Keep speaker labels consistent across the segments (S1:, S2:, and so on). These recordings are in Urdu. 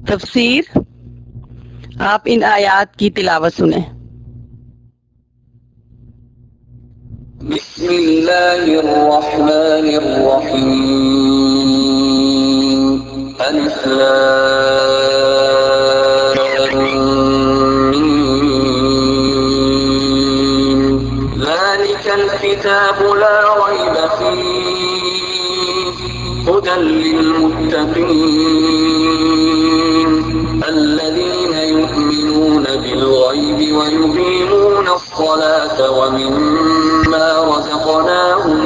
S1: तफसीर। आप इन आयात की तिलावत सुने।
S2: बिस्मिल्लाहिर्रहमानिर्रहीम। अलिफ लाम मीम। ज़ालिकल किताबु ला रैब फीह हुदल लिलमुत्तक़ीन الذين يؤمنون بالغيب ويقيمون الصلاة ومما رزقناهم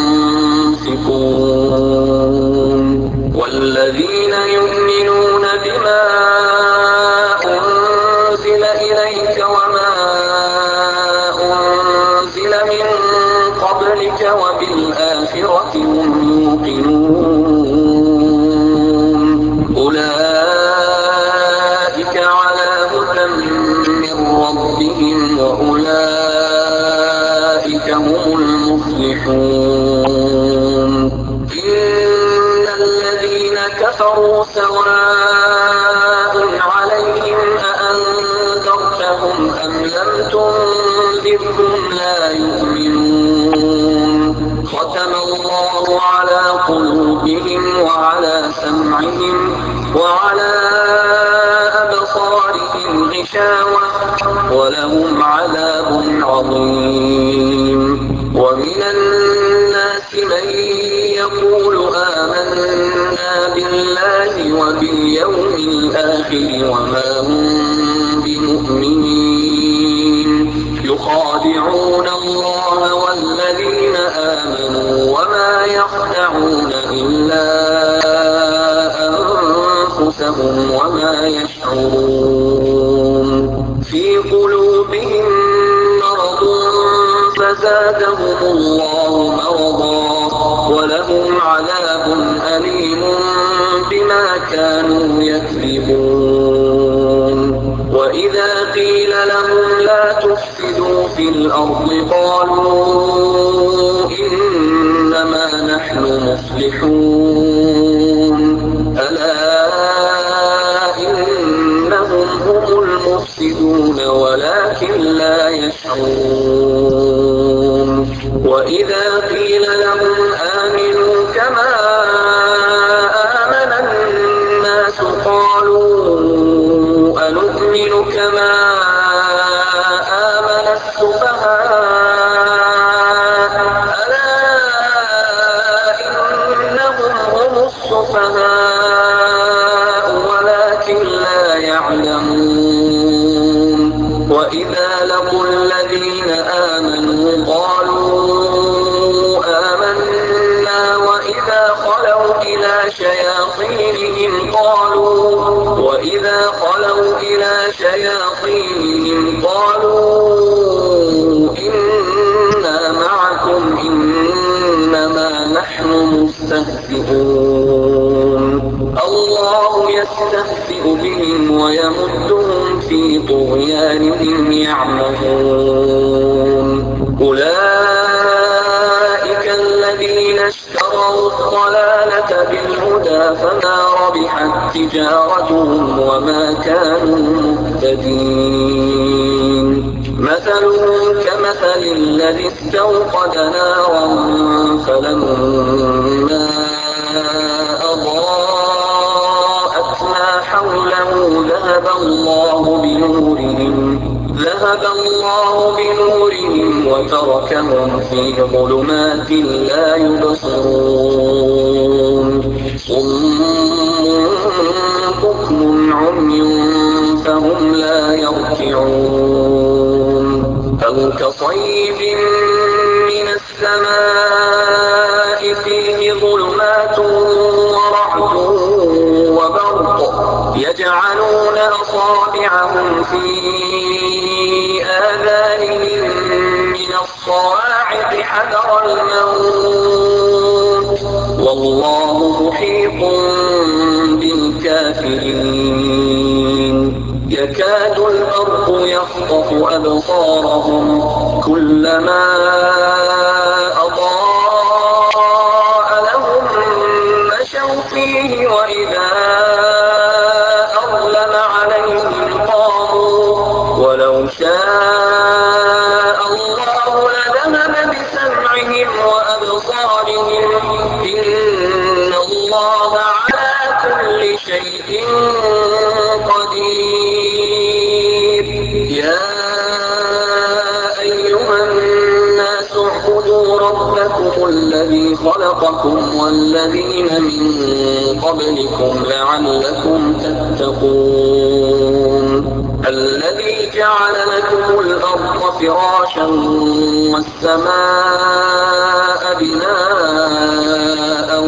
S2: ينفقون والذين يؤمنون بما أنزل إليك وما أنزل من قبلك وبالآخرة هم يوقنون أولئك على هدى من ربهم وأولئك هم المفلحون إن الذين كفروا سواء عليهم أأنذرتهم أم لم تنذرهم لا يؤمنون ختم الله على قلوبهم وعلى سمعهم وعلى أبصارهم غشاوة ولهم عذاب عظيم ومن الناس من يقول آمنا بالله وباليوم الآخر وما هم بمؤمنين يخادعون الله والذين آمنوا وما يخدعون إلا أنفسهم وما يشعرون في قلوبهم مرض فزادهم الله مرضا ولهم عذاب أليم بما كانوا يكذبون وإذا قيل لهم لا تفسدوا في الأرض قالوا إنما نحن مصلحون ألا إنهم هم المفسدون ولكن لا يشعرون وإذا قيل لهم آمنوا كما آمن الناس قالوا أنؤمن كما آمن السفهاء ألا إنهم هم السفهاء ولكن لا يعلمون وإذا لقوا الذين آمنوا قالوا آمنا وإذا خلوا إلى شياطينهم قالوا إنا معكم إنما نحن مستهزئون الله يستهزئ بهم ويمدهم في طغيانهم يعمهون أولئك الذين اشتروا الضلالة بالهدى فما ربحت تجارتهم وما كانوا مهتدين مثلهم كمثل الذي استوقد نارا فلما أضاءت ما حوله ذهب الله بنورهم وتركهم في ظلمات لا يبصرون صم بكم عمي فهم لا يرجعون أو كصيب من السماء فيه ظلمات ورعد وبرق يجعلون أصابعهم في آذانهم من الصواعق حذر الموت والله محيط بالكافرين يكاد البرق يخطف أبصارهم كلما أضاء لهم مشوا فيه وإذا شيء قدير. يا أيها الناس اعبدوا ربكم الذي خلقكم والذين من قبلكم لعلكم تتقون. الذي جعل لكم الأرض فراشا والسماء بناء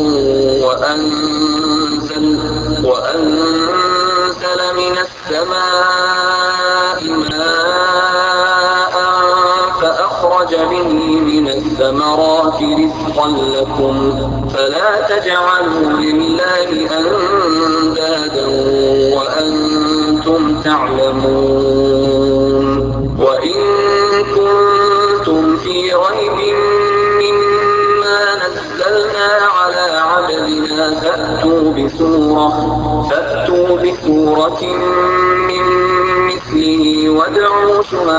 S2: وأنزل من السماء ماء فأخرج به من الثمرات رزقا لكم فلا تجعلوا لله أندادا وأنتم تعلمون. وإن كنتم في ريب مما نزلنا على عبدنا فأتوا بسورة من مثله وادعوا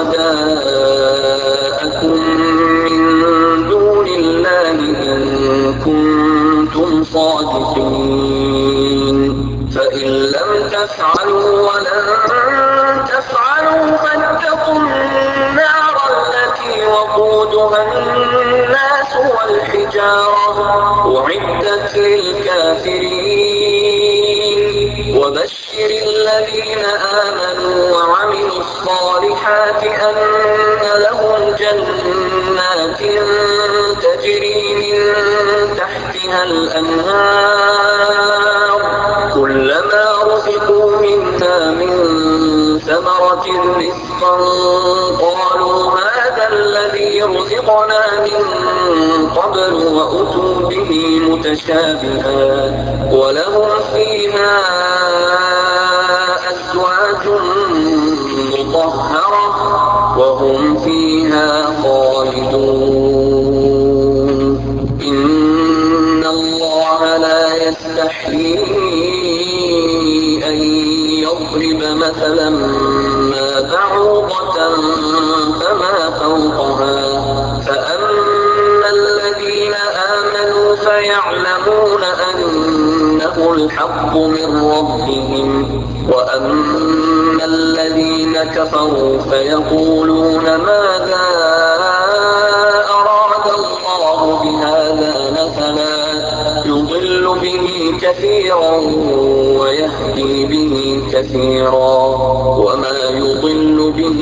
S2: شهداءكم من دون الله إن كنتم صادقين. فإن لم تفعلوا ولن تفعلوا فاتقوا النار التي وقودها الناس والحجارة أعدت للكافرين. وبشر الذين آمنوا وعملوا الصالحات أن لهم جنات تجري من تحتها الأنهار كلما رزقوا منها من ثمرة رزقا قالوا هذا الذي رزقنا من قبل وأتوا به متشابها ولهم فيها أزواج مطهرة وهم فيها خالدون. إن الله لا يستحيي أن يضرب مثلا ما بعوضة فما فوقها فأما الذين آمنوا فيعلمون أنه الحق من ربهم وأما الذين كفروا فيقولون ماذا أراد الله بهذا مثلا يضل به كثيرا ويهدي به كثيرا وما يضل به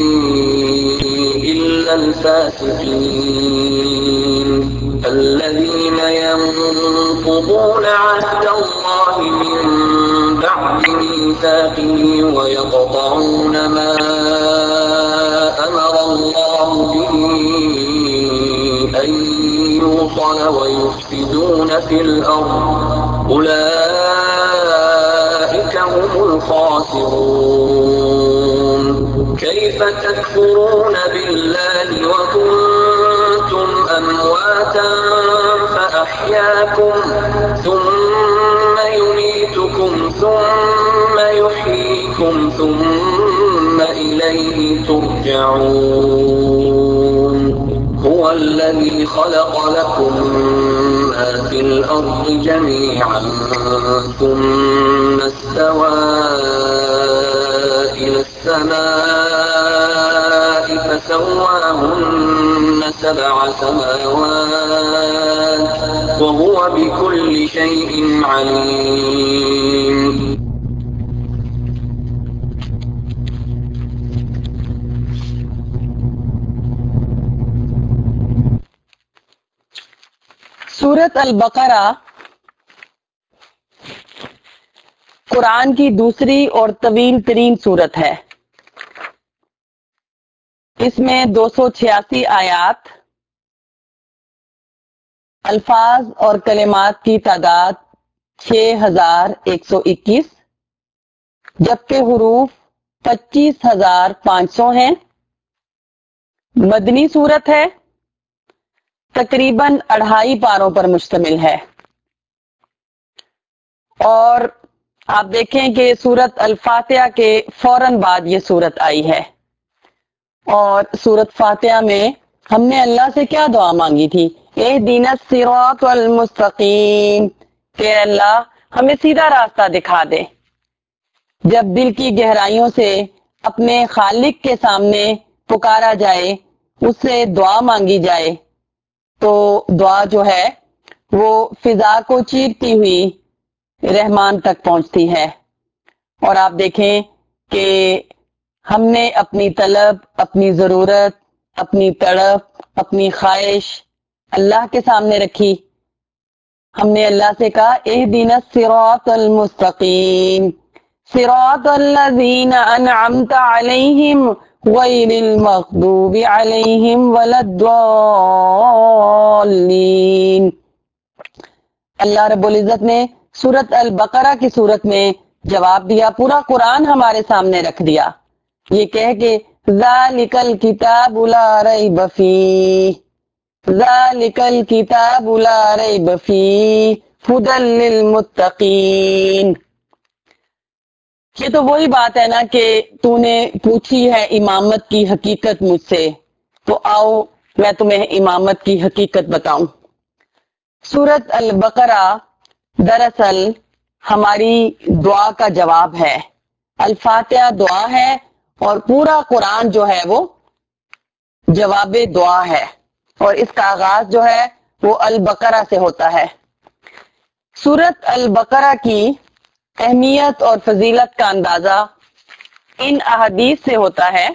S2: إلا الفاسقين الذين ينقضون عهد الله من بعد ميثاقه ويقطعون ما أمر الله به أن يوصل ويفسدون في الأرض أولئك هم الخاسرون. كيف تكفرون بالله وكنتم أمواتا فأحياكم ثم يميتكم ثم يحييكم ثم إليه ترجعون. هو الذي خلق لكم ما في الأرض جميعا ثم استوى إلى السماء فسواهن 7 سماوات وهو بكل شيء عليم.
S1: सूरत अल-बकरा कुरान की दूसरी और तवील तरीन सूरत है। इसमें 286 आयात, अल्फाज और कलिमात की तादाद 6121, जबकि हुरूफ 25,500 हैं। मदनी सूरत है, तकरीबन 2.5 पारों पर मुश्तमिल है। और आप देखें कि सूरत अल-फातिहा के फौरन बाद ये सूरत आई है। और सूरत फातिहा में हमने अल्लाह से क्या दुआ मांगी थी? एहदिना सिरातल मुस्तकीम, के अल्लाह ہمیں سیدھا راستہ دکھا دے۔ جب دل کی گہرائیوں سے اپنے خالق کے سامنے پکارا جائے، اس سے دعا مانگی جائے، تو دعا جو ہے وہ فضا کو چیرتی ہوئی رحمان تک پہنچتی ہے۔ اور آپ دیکھیں کہ ہم نے اپنی طلب، اپنی ضرورت، اپنی تڑپ، اپنی خواہش اللہ کے سامنے رکھی۔ ہم نے اللہ سے کہا اہدنا الصراط المستقیم صراط الذین انعمت علیہم غیر المغضوب علیہم ولا الضالین۔ اللہ رب العزت نے سورۃ البقرہ کی صورت میں جواب دیا، پورا قرآن ہمارے سامنے رکھ دیا، یہ کہہ کہ ذالک الکتاب لا ریب فیہ، ذالک الکتاب لا ریب فیہ ھدی للمتقین۔ یہ تو وہی بات ہے نا کہ تو نے پوچھی ہے امامت کی حقیقت مجھ سے، تو آؤ میں تمہیں امامت کی حقیقت بتاؤں۔ سورۃ البقرہ دراصل ہماری دعا کا جواب ہے، الفاتحہ دعا ہے اور پورا قرآن جو ہے وہ جواب دعا ہے، اور اس کا آغاز جو ہے وہ البقرہ سے ہوتا ہے۔ سورۃ البقرہ کی اہمیت اور فضیلت کا اندازہ ان احادیث سے ہوتا ہے۔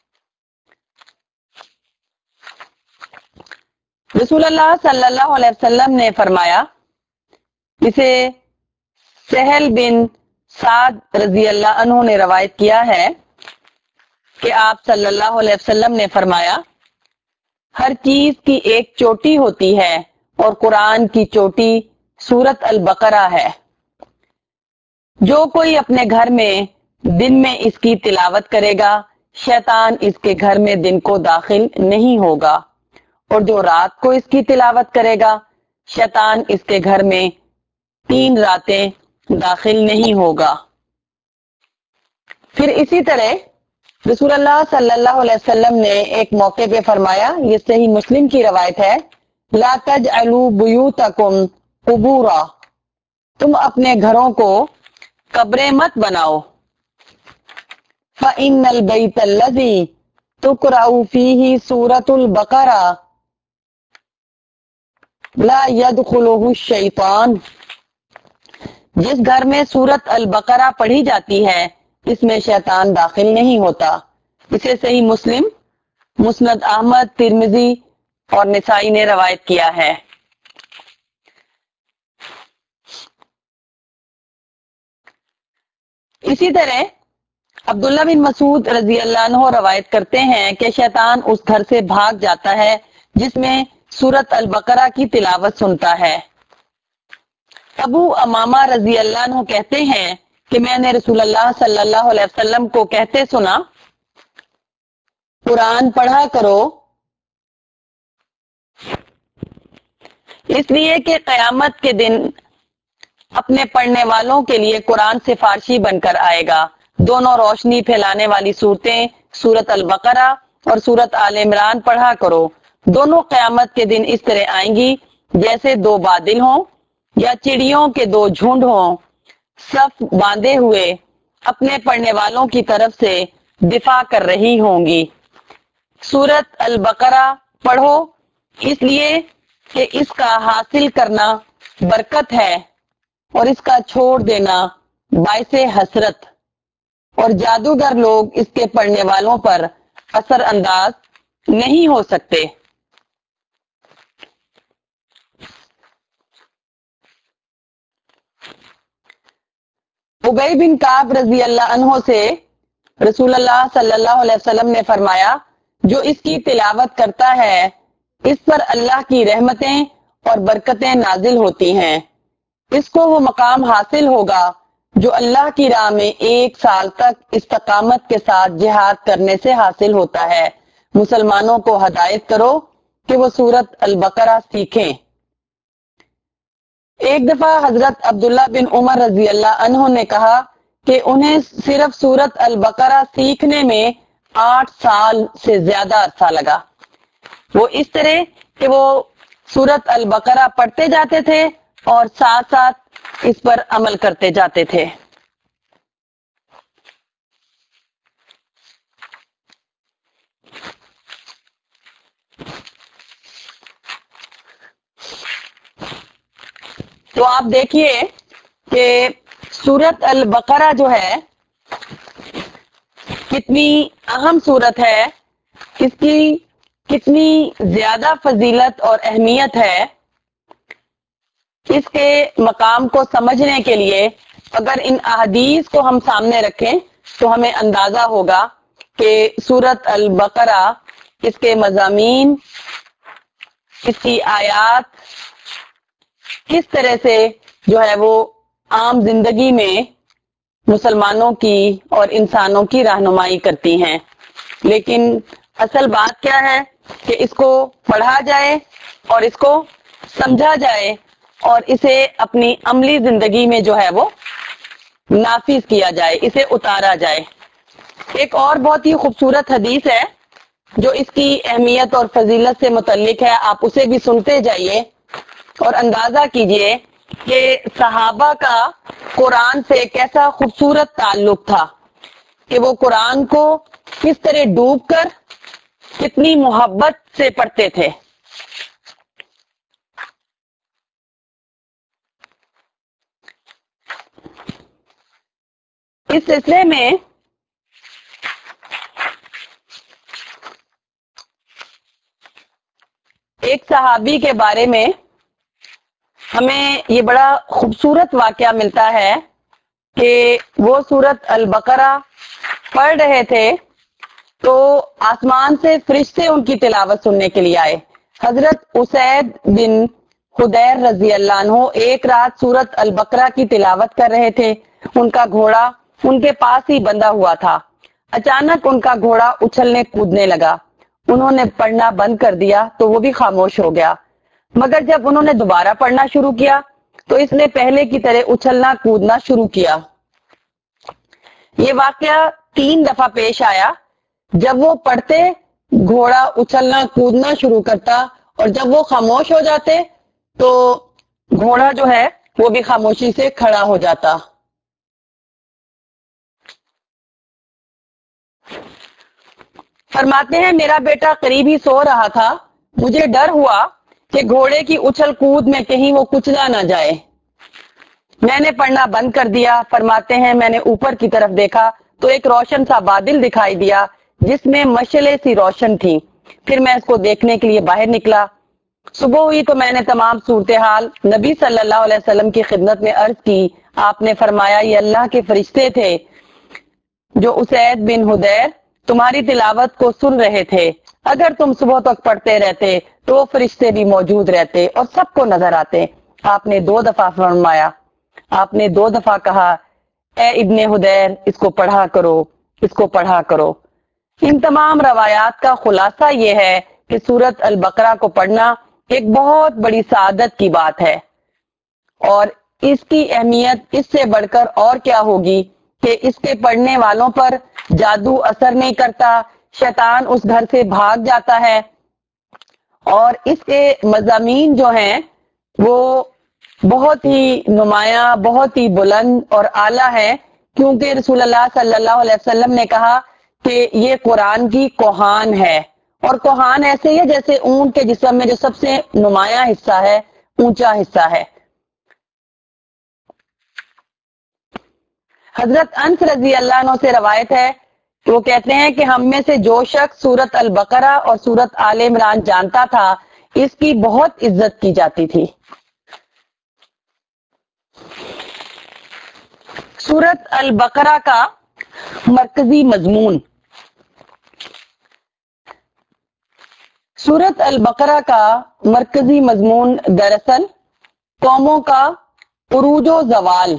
S1: رسول اللہ صلی اللہ علیہ وسلم نے فرمایا، اسے سہل بن سعد رضی اللہ عنہ نے روایت کیا ہے کہ آپ صلی اللہ علیہ وسلم نے فرمایا، ہر چیز کی ایک چوٹی ہوتی ہے اور قرآن کی چوٹی سورۃ البقرہ ہے۔ جو کوئی اپنے گھر میں دن میں اس کی تلاوت کرے گا، شیطان اس کے گھر میں دن کو داخل نہیں ہوگا، اور جو رات کو اس کی تلاوت کرے گا، شیطان اس کے گھر میں 3 راتیں داخل نہیں ہوگا۔ پھر اسی طرح رسول اللہ صلی اللہ علیہ وسلم نے ایک موقع پہ فرمایا، یہ صحیح مسلم کی روایت ہے، لا تجعلوا بیوتکم قبورا، تم اپنے گھروں کو قبریں مت بناؤ، فإن البیت الذی تقرأ فیہ سورۃ البقرہ لا يدخلہ الشیطان، جس گھر میں سورۃ البقرہ پڑھی جاتی ہے اس میں شیطان داخل نہیں ہوتا۔ اسے صحیح مسلم، مسند احمد، ترمذی اور نسائی نے روایت کیا ہے۔ اسی طرح عبداللہ بن مسعود رضی اللہ عنہ روایت کرتے ہیں کہ شیطان اس گھر سے بھاگ جاتا ہے جس میں سورۃ البقرہ کی تلاوت سنتا ہے۔ ابو امامہ رضی اللہ عنہ کہتے ہیں کہ میں نے رسول اللہ صلی اللہ علیہ وسلم کو کہتے سنا، قرآن پڑھا کرو، اس لیے کہ قیامت کے دن اپنے پڑھنے والوں کے لیے قرآن سفارشی بن کر آئے گا۔ دونوں روشنی پھیلانے والی صورتیں سورۃ البقرہ اور سورۃ آل عمران پڑھا کرو، دونوں قیامت کے دن اس طرح آئیں گی جیسے 2 بادل ہوں یا چڑیوں کے 2 جھنڈ ہوں، صف باندھے ہوئے اپنے پڑھنے والوں کی طرف سے دفاع کر رہی ہوں گی۔ سورۃ البقرہ پڑھو اس لیے کہ اس کا حاصل کرنا برکت ہے اور اس کا چھوڑ دینا باعث حسرت، اور جادوگر لوگ اس کے پڑھنے والوں پر اثر انداز نہیں ہو سکتے۔ ابی بن کعب رضی اللہ عنہ سے رسول اللہ صلی اللہ علیہ وسلم نے فرمایا، جو اس کی تلاوت کرتا ہے اس پر اللہ کی رحمتیں اور برکتیں نازل ہوتی ہیں، اس کو وہ مقام حاصل ہوگا جو اللہ کی راہ میں 1 سال تک استقامت کے ساتھ جہاد کرنے سے حاصل ہوتا ہے۔ مسلمانوں کو ہدایت کرو کہ وہ سورۃ البقرہ سیکھیں۔ ایک دفعہ حضرت عبداللہ بن عمر رضی اللہ عنہ نے کہا کہ انہیں صرف سورۃ البقرہ سیکھنے میں 8 سال سے زیادہ عرصہ لگا۔ وہ اس طرح کہ وہ سورۃ البقرہ پڑھتے جاتے تھے اور ساتھ ساتھ اس پر عمل کرتے جاتے تھے۔ تو آپ دیکھیے کہ سورت البقرہ جو ہے کتنی اہم سورت ہے، اس کی کتنی زیادہ فضیلت اور اہمیت ہے۔ اس کے مقام کو سمجھنے کے لیے اگر ان احادیث کو ہم سامنے رکھیں تو ہمیں اندازہ ہوگا کہ سورت البقرہ، اس کے مضامین، اس کی آیات کس طرح سے جو ہے وہ عام زندگی میں مسلمانوں کی اور انسانوں کی رہنمائی کرتی ہیں۔ لیکن اصل بات کیا ہے کہ اس کو پڑھا جائے اور اس کو سمجھا جائے اور اسے اپنی عملی زندگی میں جو ہے وہ نافذ کیا جائے، اسے اتارا جائے۔ ایک اور بہت ہی خوبصورت حدیث ہے جو اس کی اہمیت اور فضیلت سے متعلق ہے، آپ اسے بھی سنتے جائیے اور اندازہ کیجئے کہ صحابہ کا قرآن سے کیسا خوبصورت تعلق تھا کہ وہ قرآن کو کس طرح ڈوب کر کتنی محبت سے پڑھتے تھے۔ اس سلسلے میں ایک صحابی کے بارے میں ہمیں یہ بڑا خوبصورت واقعہ ملتا ہے کہ وہ سورت البقرہ پڑھ رہے تھے تو آسمان سے فرشتے ان کی تلاوت سننے کے لیے آئے۔ حضرت اسید بن حدیر رضی اللہ عنہ ایک رات سورت البقرہ کی تلاوت کر رہے تھے۔ ان کا گھوڑا ان کے پاس ہی بندھا ہوا تھا۔ اچانک ان کا گھوڑا اچھلنے کودنے لگا۔ انہوں نے پڑھنا بند کر دیا تو وہ بھی خاموش ہو گیا، مگر جب انہوں نے دوبارہ پڑھنا شروع کیا تو اس نے پہلے کی طرح اچھلنا کودنا شروع کیا۔ یہ واقعہ 3 دفعہ پیش آیا۔ جب وہ پڑھتے گھوڑا اچھلنا کودنا شروع کرتا اور جب وہ خاموش ہو جاتے تو گھوڑا جو ہے وہ بھی خاموشی سے کھڑا ہو جاتا۔ فرماتے ہیں میرا بیٹا قریب ہی سو رہا تھا، مجھے ڈر ہوا کہ گھوڑے کی اچھل کود میں کہیں وہ کچلا نہ جائے۔ میں نے پڑھنا بند کر دیا۔ فرماتے ہیں میں نے اوپر کی طرف دیکھا تو ایک روشن سا بادل دکھائی دیا جس میں مشعلیں سی روشن تھی۔ پھر میں اس کو دیکھنے کے لیے باہر نکلا۔ صبح ہوئی تو میں نے تمام صورتحال نبی صلی اللہ علیہ وسلم کی خدمت میں عرض کی۔ آپ نے فرمایا یہ اللہ کے فرشتے تھے جو اسید بن حدیر تمہاری تلاوت کو سن رہے تھے۔ اگر تم صبح تک پڑھتے رہتے تو وہ فرشتے بھی موجود رہتے اور سب کو نظر آتے۔ آپ نے 2 دفعہ فرمایا، آپ نے 2 دفعہ کہا اے ابن حدیر اس کو پڑھا کرو، اس کو پڑھا کرو۔ ان تمام روایات کا خلاصہ یہ ہے کہ سورت البقرہ کو پڑھنا ایک بہت بڑی سعادت کی بات ہے، اور اس کی اہمیت اس سے بڑھ کر اور کیا ہوگی کہ اس کے پڑھنے والوں پر جادو اثر نہیں کرتا، شیطان اس گھر سے بھاگ جاتا ہے، اور اس کے مضامین جو ہیں وہ بہت ہی نمایاں، بہت ہی بلند اور اعلیٰ ہے، کیونکہ رسول اللہ صلی اللہ علیہ وسلم نے کہا کہ یہ قرآن کی کوہان ہے، اور کوہان ایسے ہی ہے جیسے اونٹ کے جسم میں جو سب سے نمایاں حصہ ہے، اونچا حصہ ہے۔ حضرت انس رضی اللہ عنہ سے روایت ہے کہ وہ کہتے ہیں کہ ہم میں سے جو شخص سورت البقرہ اور سورت آل عمران جانتا تھا اس کی بہت عزت کی جاتی تھی۔ سورت البقرہ کا مرکزی مضمون۔ سورت البقرہ کا مرکزی مضمون دراصل قوموں کا عروج و زوال،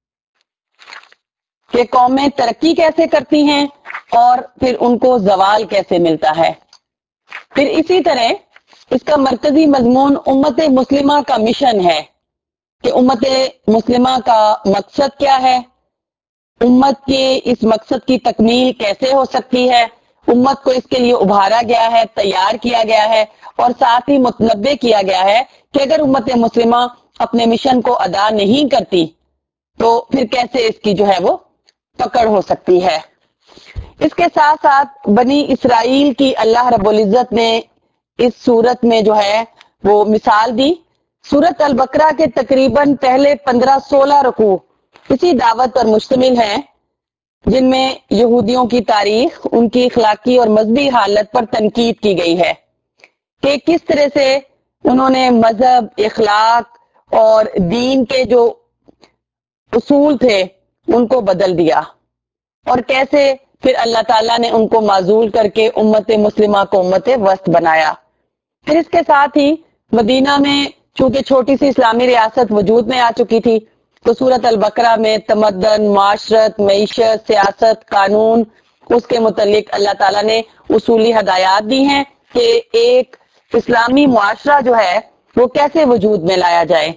S1: کہ قومیں ترقی کیسے کرتی ہیں اور پھر ان کو زوال کیسے ملتا ہے۔ پھر اسی طرح اس کا مرکزی مضمون امت مسلمہ کا مشن ہے کہ امت مسلمہ کا مقصد کیا ہے، امت کے اس مقصد کی تکمیل کیسے ہو سکتی ہے، امت کو اس کے لیے ابھارا گیا ہے، تیار کیا گیا ہے، اور ساتھ ہی متنبع کیا گیا ہے کہ اگر امت مسلمہ اپنے مشن کو ادا نہیں کرتی تو پھر کیسے اس کی جو ہے وہ پکڑ ہو سکتی ہے۔ اس کے ساتھ ساتھ بنی اسرائیل کی اللہ رب العزت نے اس صورت میں جو ہے وہ مثال دی۔ سورت البقرہ کے تقریباً پہلے 15-16 رکوع اسی دعوت پر مشتمل ہیں، جن میں یہودیوں کی تاریخ، ان کی اخلاقی اور مذہبی حالت پر تنقید کی گئی ہے کہ کس طرح سے انہوں نے مذہب، اخلاق اور دین کے جو اصول تھے ان کو بدل دیا، اور کیسے پھر اللہ تعالیٰ نے ان کو معزول کر کے امت مسلمہ کو امت وسط بنایا۔ پھر اس کے ساتھ ہی مدینہ میں چونکہ چھوٹی سی اسلامی ریاست وجود میں آ چکی تھی، تو سورت البقرہ میں تمدن، معاشرت، معیشت، سیاست، قانون، اس کے متعلق اللہ تعالیٰ نے اصولی ہدایات دی ہیں کہ ایک اسلامی معاشرہ جو ہے وہ کیسے وجود میں لایا جائے۔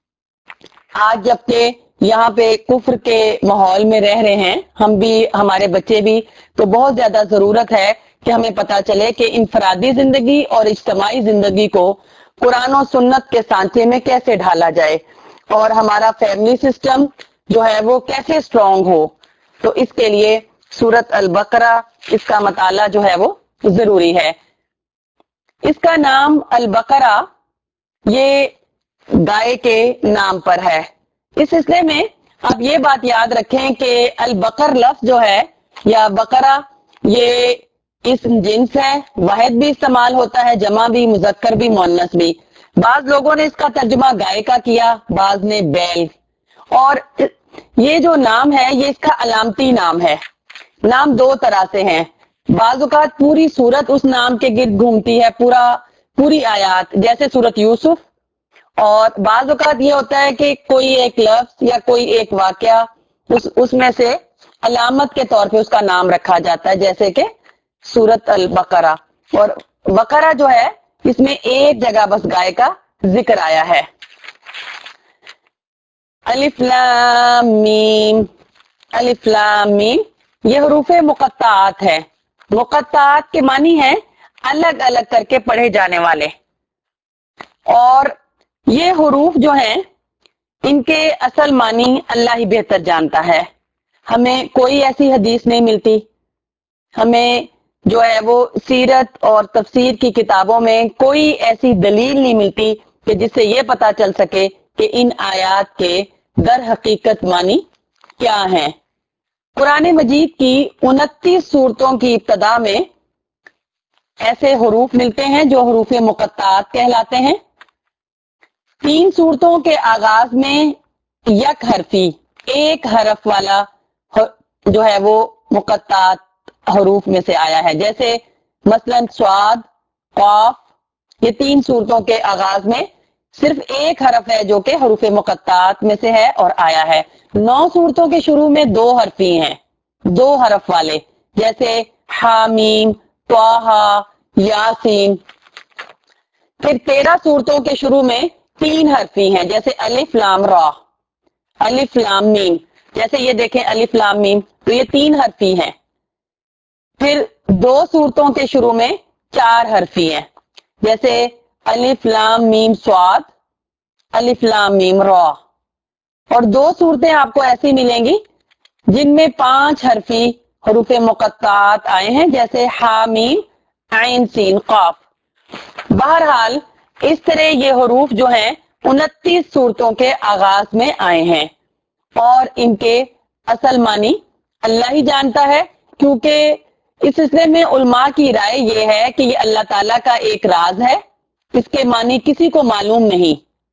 S1: آج جبکہ یہاں پہ کفر کے ماحول میں رہ رہے ہیں ہم بھی، ہمارے بچے بھی، تو بہت زیادہ ضرورت ہے کہ ہمیں پتا چلے کہ انفرادی زندگی اور اجتماعی زندگی کو قرآن و سنت کے سانچے میں کیسے ڈھالا جائے اور ہمارا فیملی سسٹم جو ہے وہ کیسے اسٹرانگ ہو۔ تو اس کے لیے سورت البقرہ، اس کا مطالعہ جو ہے وہ ضروری ہے۔ اس کا نام البقرہ یہ گائے کے نام پر ہے۔ اس سلسلے میں آپ یہ بات یاد رکھیں کہ البقر لفظ جو ہے یا بقرہ یہ اسم جنس ہے، واحد بھی استعمال ہوتا ہے، جمع بھی، مذکر بھی، مؤنث بھی۔ بعض لوگوں نے اس کا ترجمہ گائے کا کیا، بعض نے بیل۔ اور یہ جو نام ہے یہ اس کا علامتی نام ہے۔ نام دو طرح سے ہیں، بعض اوقات پوری سورت اس نام کے گرد گھومتی ہے، پوری آیات، جیسے سورت یوسف، اور بعض اوقات یہ ہوتا ہے کہ کوئی ایک لفظ یا کوئی ایک واقعہ اس میں سے علامت کے طور پہ اس کا نام رکھا جاتا ہے، جیسے کہ سورت البقرہ۔ اور بقرہ جو ہے اس میں ایک جگہ بس گائے کا ذکر آیا ہے۔ الف لام میم، الف لام میم یہ حروف مقطعات ہے۔ مقطعات کے معنی ہے الگ الگ کر کے پڑھے جانے والے، اور یہ حروف جو ہیں ان کے اصل معنی اللہ ہی بہتر جانتا ہے۔ ہمیں کوئی ایسی حدیث نہیں ملتی، ہمیں جو ہے وہ سیرت اور تفسیر کی کتابوں میں کوئی ایسی دلیل نہیں ملتی کہ جس سے یہ پتا چل سکے کہ ان آیات کے در حقیقت معنی کیا ہیں۔ قرآن مجید کی 29 صورتوں کی ابتدا میں ایسے حروف ملتے ہیں جو حروف مقطعات کہلاتے ہیں۔ 3 صورتوں کے آغاز میں یک حرفی، ایک حرف والا جو ہے وہ مقطعات حروف میں سے آیا ہے، جیسے مثلا صاد، قاف، یہ 3 صورتوں کے آغاز میں صرف ایک حرف ہے جو کہ حروف مقطعات میں سے ہے اور آیا ہے۔ 9 صورتوں کے شروع میں 2 حرفی ہیں، 2 حرف والے، جیسے حامیم، طٰہٰ، یاسین۔ پھر 13 صورتوں کے شروع میں 3 حرفی ہیں، جیسے الف لام را، الف لام میم، جیسے یہ دیکھیں الف لام میم، تو یہ 3 حرفی ہیں۔ پھر 2 صورتوں کے شروع میں 4 حرفی ہیں، جیسے الف لام میم صاد، الف لام میم را۔ اور 2 صورتیں آپ کو ایسی ملیں گی جن میں 5 حرفی حروف مقطعات آئے ہیں، جیسے حامیم، عین سین قاف۔ بہرحال اس طرح یہ حروف جو ہیں 29 صورتوں کے آغاز میں آئے ہیں، اور ان کے اصل معنی اللہ ہی جانتا ہے، کیونکہ اس سلسلے میں علماء کی رائے یہ ہے کہ یہ اللہ تعالیٰ کا ایک راز ہے، اس کے معنی کسی کو معلوم نہیں۔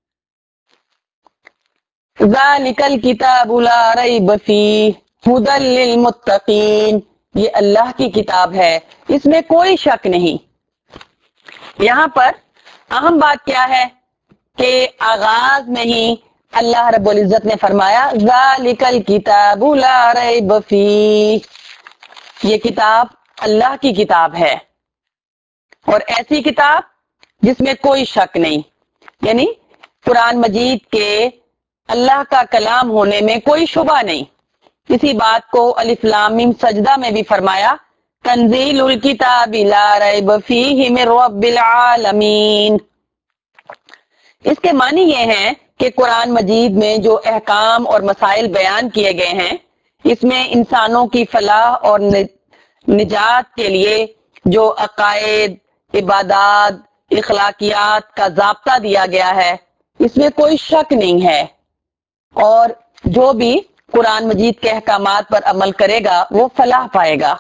S1: ذَلِكَ الْكِتَابُ لَا رَيْبَ فِيهِ هُدًى لِّلْمُتَّقِينَ، یہ اللہ کی کتاب ہے، اس میں کوئی شک نہیں۔ یہاں پر اہم بات کیا ہے کہ آغاز میں ہی اللہ رب العزت نے فرمایا ذَلِكَ الْكِتَابُ لَا رَيْبَ فِيهِ، یہ کتاب اللہ کی کتاب ہے، اور ایسی کتاب جس میں کوئی شک نہیں، یعنی قرآن مجید کے اللہ کا کلام ہونے میں کوئی شبہ نہیں۔ اسی بات کو الف لام میم سجدہ میں بھی فرمایا تنزیل الکتاب لا ریب فیہ من رب العالمین۔ اس کے معنی یہ ہیں کہ قرآن مجید میں جو احکام اور مسائل بیان کیے گئے ہیں اس میں انسانوں کی فلاح اور نجات کے لیے جو عقائد، عبادات، اخلاقیات کا ضابطہ دیا گیا ہے اس میں کوئی شک نہیں ہے، اور جو بھی قرآن مجید کے احکامات پر عمل کرے گا وہ فلاح پائے گا۔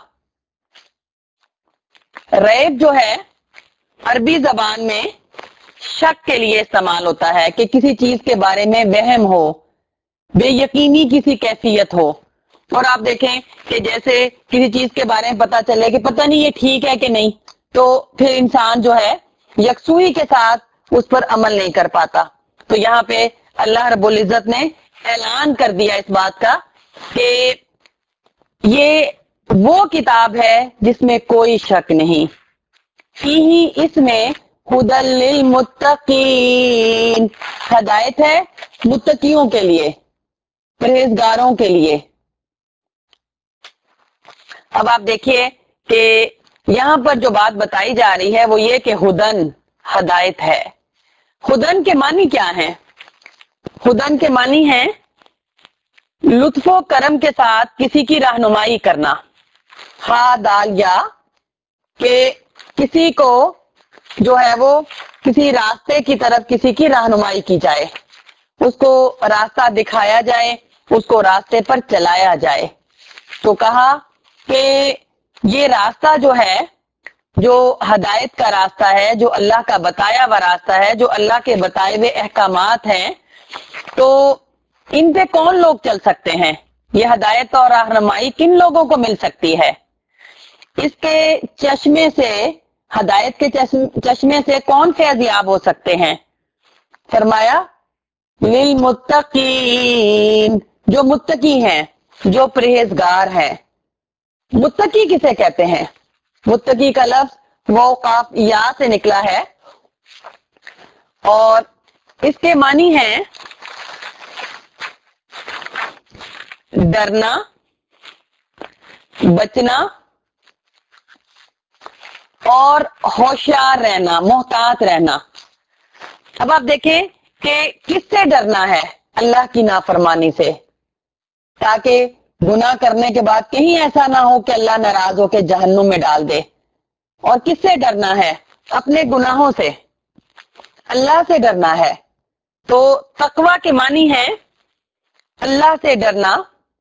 S1: ریب جو ہے عربی زبان میں شک کے لیے استعمال ہوتا ہے کہ کسی چیز کے بارے میں وہم ہو، بے یقینی کسی کیفیت ہو، اور آپ دیکھیں کہ جیسے کسی چیز کے بارے میں پتا چلے کہ پتہ نہیں یہ ٹھیک ہے کہ نہیں، تو پھر انسان جو ہے یکسوئی کے ساتھ اس پر عمل نہیں کر پاتا۔ تو یہاں پہ اللہ رب العزت نے اعلان کر دیا اس بات کا کہ یہ وہ کتاب ہے جس میں کوئی شک نہیں، فیہ اس میں ہدی للمتقین، ہدایت ہے متقیوں کے لیے، پرہیزگاروں کے لیے۔ اب آپ دیکھیے کہ یہاں پر جو بات بتائی جا رہی ہے وہ یہ کہ ہدن ہدایت ہے۔ ہدن کے معنی کیا ہیں؟ ہدن کے معنی ہیں لطف و کرم کے ساتھ کسی کی رہنمائی کرنا، ہا دال یا، کہ کسی کو جو ہے وہ کسی راستے کی طرف کسی کی رہنمائی کی جائے، اس کو راستہ دکھایا جائے، اس کو راستے پر چلایا جائے۔ تو کہا کہ یہ راستہ جو ہے، جو ہدایت کا راستہ ہے، جو اللہ کا بتایا ہوا راستہ ہے، جو اللہ کے بتائے ہوئے احکامات ہیں، تو ان پہ کون لوگ چل سکتے ہیں؟ یہ ہدایت اور رہنمائی کن لوگوں کو مل سکتی ہے؟ اس کے چشمے سے، ہدایت کے چشمے سے کون فیضیاب ہو سکتے ہیں؟ فرمایا للمتقین، جو متقی ہیں، جو پرہیزگار ہیں۔ متقی کسے کہتے ہیں؟ متقی کا لفظ واو قاف یا سے نکلا ہے، اور اس کے معنی ہیں ڈرنا، بچنا اور ہوشیار رہنا، محتاط رہنا۔ اب آپ دیکھیں کہ کس سے ڈرنا ہے؟ اللہ کی نافرمانی سے، تاکہ گناہ کرنے کے بعد کہیں ایسا نہ ہو کہ اللہ ناراض ہو کے جہنم میں ڈال دے۔ اور کس سے ڈرنا ہے؟ اپنے گناہوں سے، اللہ سے ڈرنا ہے۔ تو تقویٰ کے معنی ہے اللہ سے ڈرنا،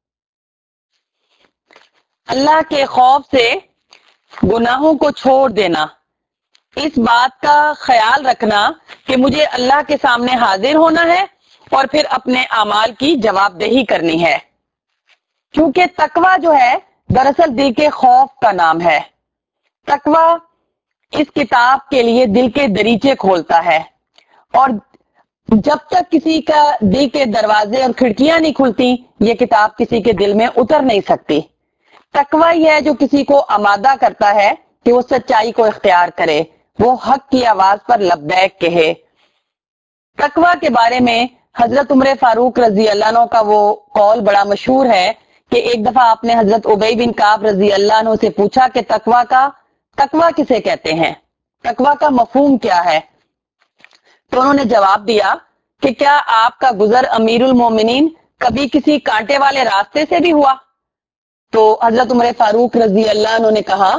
S1: اللہ کے خوف سے گناہوں کو چھوڑ دینا، اس بات کا خیال رکھنا کہ مجھے اللہ کے سامنے حاضر ہونا ہے اور پھر اپنے اعمال کی جواب دہی کرنی ہے۔ کیونکہ تقویٰ جو ہے دراصل دل کے خوف کا نام ہے۔ تقویٰ اس کتاب کے لیے دل کے دریچے کھولتا ہے، اور جب تک کسی کا دل کے دروازے اور کھڑکیاں نہیں کھلتی یہ کتاب کسی کے دل میں اتر نہیں سکتی۔ تقویٰ یہ ہے جو کسی کو آمادہ کرتا ہے کہ وہ سچائی کو اختیار کرے، وہ حق کی آواز پر لبیک کہے۔ تقویٰ کے بارے میں حضرت عمر فاروق رضی اللہ عنہ کا وہ قول بڑا مشہور ہے کہ ایک دفعہ آپ نے حضرت ابی بن کعب رضی اللہ عنہ سے پوچھا کہ تقویٰ کسے کہتے ہیں؟ تقویٰ کا مفہوم کیا ہے؟ تو انہوں نے جواب دیا کہ کیا آپ کا گزر امیر المومنین کبھی کسی کانٹے والے راستے سے بھی ہوا؟ تو حضرت عمر فاروق رضی اللہ عنہ نے کہا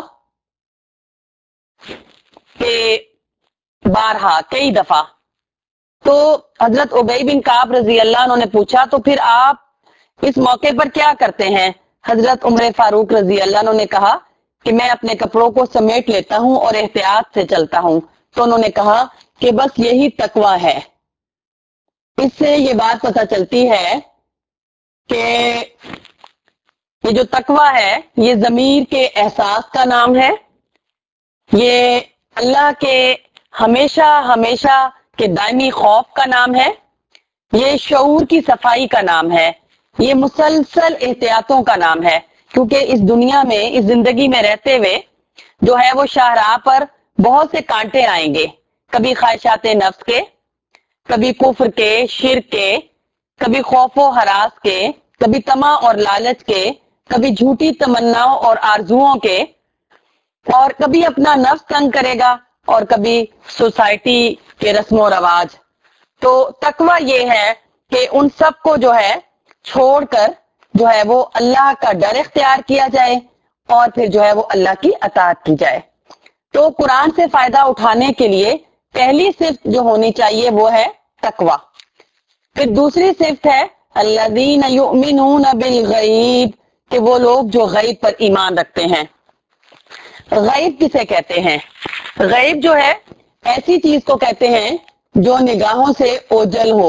S1: کہ بارہا، کئی دفعہ۔ تو حضرت ابی بن کعب رضی اللہ عنہ نے پوچھا تو پھر آپ اس موقع پر کیا کرتے ہیں؟ حضرت عمر فاروق رضی اللہ عنہ نے کہا کہ میں اپنے کپڑوں کو سمیٹ لیتا ہوں اور احتیاط سے چلتا ہوں۔ تو انہوں نے کہا کہ بس یہی تقویٰ ہے۔ اس سے یہ بات پتہ چلتی ہے کہ یہ جو تقویٰ ہے یہ ضمیر کے احساس کا نام ہے، یہ اللہ کے ہمیشہ کے دائمی خوف کا نام ہے، یہ شعور کی صفائی کا نام ہے، یہ مسلسل احتیاطوں کا نام ہے، کیونکہ اس دنیا میں، اس زندگی میں رہتے ہوئے جو ہے وہ شاہراہ پر بہت سے کانٹے آئیں گے، کبھی خواہشات نفس کے، کبھی کفر کے، شرک کے، کبھی خوف و ہراس کے، کبھی طمع اور لالچ کے، کبھی جھوٹی تمناؤں اور آرزوؤں کے، اور کبھی اپنا نفس تنگ کرے گا اور کبھی سوسائٹی کے رسم و رواج۔ تو تقوی یہ ہے کہ ان سب کو جو ہے چھوڑ کر جو ہے وہ اللہ کا ڈر اختیار کیا جائے اور پھر جو ہے وہ اللہ کی اطاعت کی جائے۔ تو قرآن سے فائدہ اٹھانے کے لیے پہلی صفت جو ہونی چاہیے وہ ہے تقوی۔ پھر دوسری صفت ہے الذین یؤمنون بالغیب، کہ وہ لوگ جو غیب پر ایمان رکھتے ہیں۔ غیب کسے کہتے ہیں؟ غیب جو ہے ایسی چیز کو کہتے ہیں جو نگاہوں سے اوجھل ہو،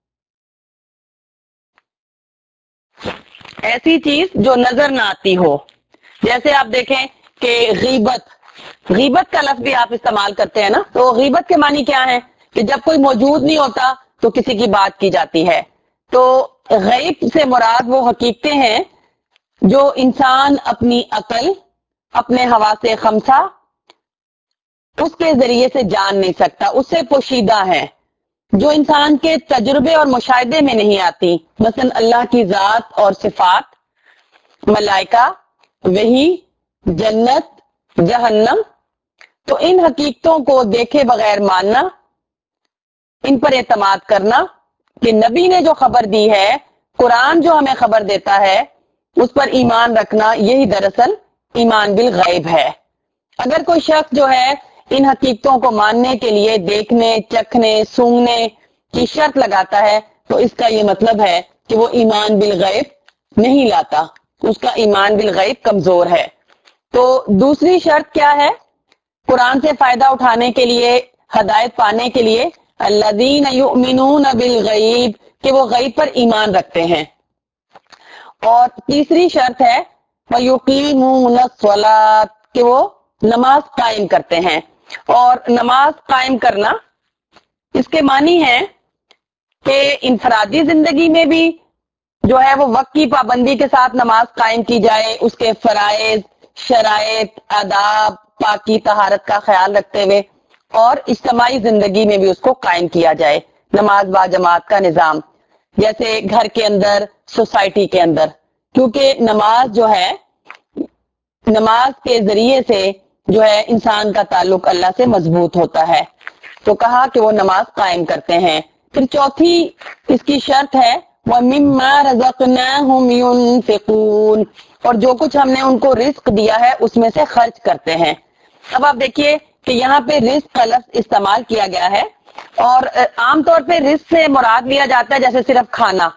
S1: ایسی چیز جو نظر نہ آتی ہو۔ جیسے آپ دیکھیں کہ غیبت کا لفظ بھی آپ استعمال کرتے ہیں نا، تو غیبت کے معنی کیا ہے کہ جب کوئی موجود نہیں ہوتا تو کسی کی بات کی جاتی ہے۔ تو غیب سے مراد وہ حقیقتیں ہیں جو انسان اپنی عقل، اپنے حواس خمسہ اس کے ذریعے سے جان نہیں سکتا، اس سے پوشیدہ ہے، جو انسان کے تجربے اور مشاہدے میں نہیں آتی، مثلا اللہ کی ذات اور صفات، ملائکہ، وحی، جنت، جہنم۔ تو ان حقیقتوں کو دیکھے بغیر ماننا، ان پر اعتماد کرنا کہ نبی نے جو خبر دی ہے، قرآن جو ہمیں خبر دیتا ہے، اس پر ایمان رکھنا، یہی دراصل ایمان بالغیب ہے۔ اگر کوئی شخص جو ہے ان حقیقتوں کو ماننے کے لیے دیکھنے، چکھنے، سونگنے کی شرط لگاتا ہے تو اس کا یہ مطلب ہے کہ وہ ایمان بالغیب نہیں لاتا، اس کا ایمان بالغیب کمزور ہے۔ تو دوسری شرط کیا ہے قرآن سے فائدہ اٹھانے کے لیے، ہدایت پانے کے لیے؟ الذین یؤمنون بالغیب، کہ وہ غیب پر ایمان رکھتے ہیں۔ اور تیسری شرط ہے وَيُقِيمُونَ الصَّلَاةَ، کہ وہ نماز قائم کرتے ہیں۔ اور نماز قائم کرنا اس کے معنی ہے کہ انفرادی زندگی میں بھی جو ہے وہ وقت کی پابندی کے ساتھ نماز قائم کی جائے، اس کے فرائض، شرائط، آداب، پاکی طہارت کا خیال رکھتے ہوئے، اور اجتماعی زندگی میں بھی اس کو قائم کیا جائے، نماز با جماعت کا نظام، جیسے گھر کے اندر، سوسائٹی کے اندر۔ کیونکہ نماز جو ہے، نماز کے ذریعے سے جو ہے انسان کا تعلق اللہ سے مضبوط ہوتا ہے، تو کہا کہ وہ نماز قائم کرتے ہیں۔ پھر چوتھی اس کی شرط ہے وَمِمَّا رَزَقْنَاهُمْ يُنْفِقُونَ، اور جو کچھ ہم نے ان کو رزق دیا ہے اس میں سے خرچ کرتے ہیں۔ اب آپ دیکھیے کہ یہاں پہ رزق کا لفظ استعمال کیا گیا ہے، اور عام طور پہ رزق سے مراد لیا جاتا ہے جیسے صرف کھانا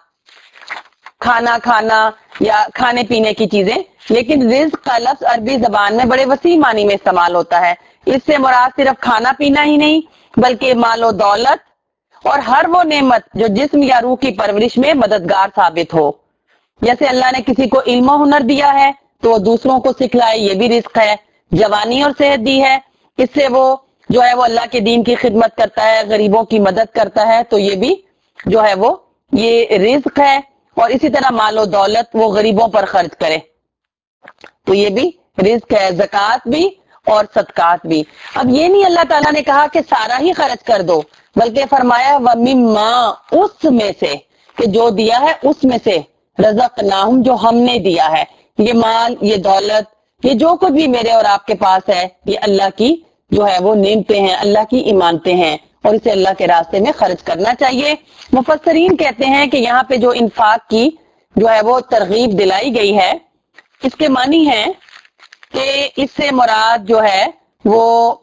S1: یا کھانے پینے کی چیزیں، لیکن رزق کا لفظ عربی زبان میں بڑے وسیع معنی میں استعمال ہوتا ہے۔ اس سے مراد صرف کھانا پینا ہی نہیں بلکہ مال و دولت اور ہر وہ نعمت جو جسم یا روح کی پرورش میں مددگار ثابت ہو۔ جیسے اللہ نے کسی کو علم و ہنر دیا ہے تو وہ دوسروں کو سکھلائے، یہ بھی رزق ہے۔ جوانی اور صحت دی ہے، اس سے وہ جو ہے وہ اللہ کے دین کی خدمت کرتا ہے، غریبوں کی مدد کرتا ہے، تو یہ بھی جو ہے وہ یہ رزق ہے۔ اور اسی طرح مال و دولت وہ غریبوں پر خرچ کرے تو یہ بھی رزق ہے، زکوٰۃ بھی اور صدقات بھی۔ اب یہ نہیں اللہ تعالیٰ نے کہا کہ سارا ہی خرچ کر دو، بلکہ فرمایا وَمِمَّا، اس میں سے، کہ جو دیا ہے اس میں سے، رزقناہم، جو ہم نے دیا ہے، یہ مال، یہ دولت، یہ جو کچھ بھی میرے اور آپ کے پاس ہے، یہ اللہ کی جو ہے وہ نعمتیں ہیں، اللہ کی ایمانتیں ہیں، اور اسے اللہ کے راستے میں خرچ کرنا چاہیے۔ مفسرین کہتے ہیں کہ یہاں پہ جو انفاق کی جو ہے وہ ترغیب دلائی گئی ہے، اس کے معنی ہے کہ اس سے مراد جو ہے وہ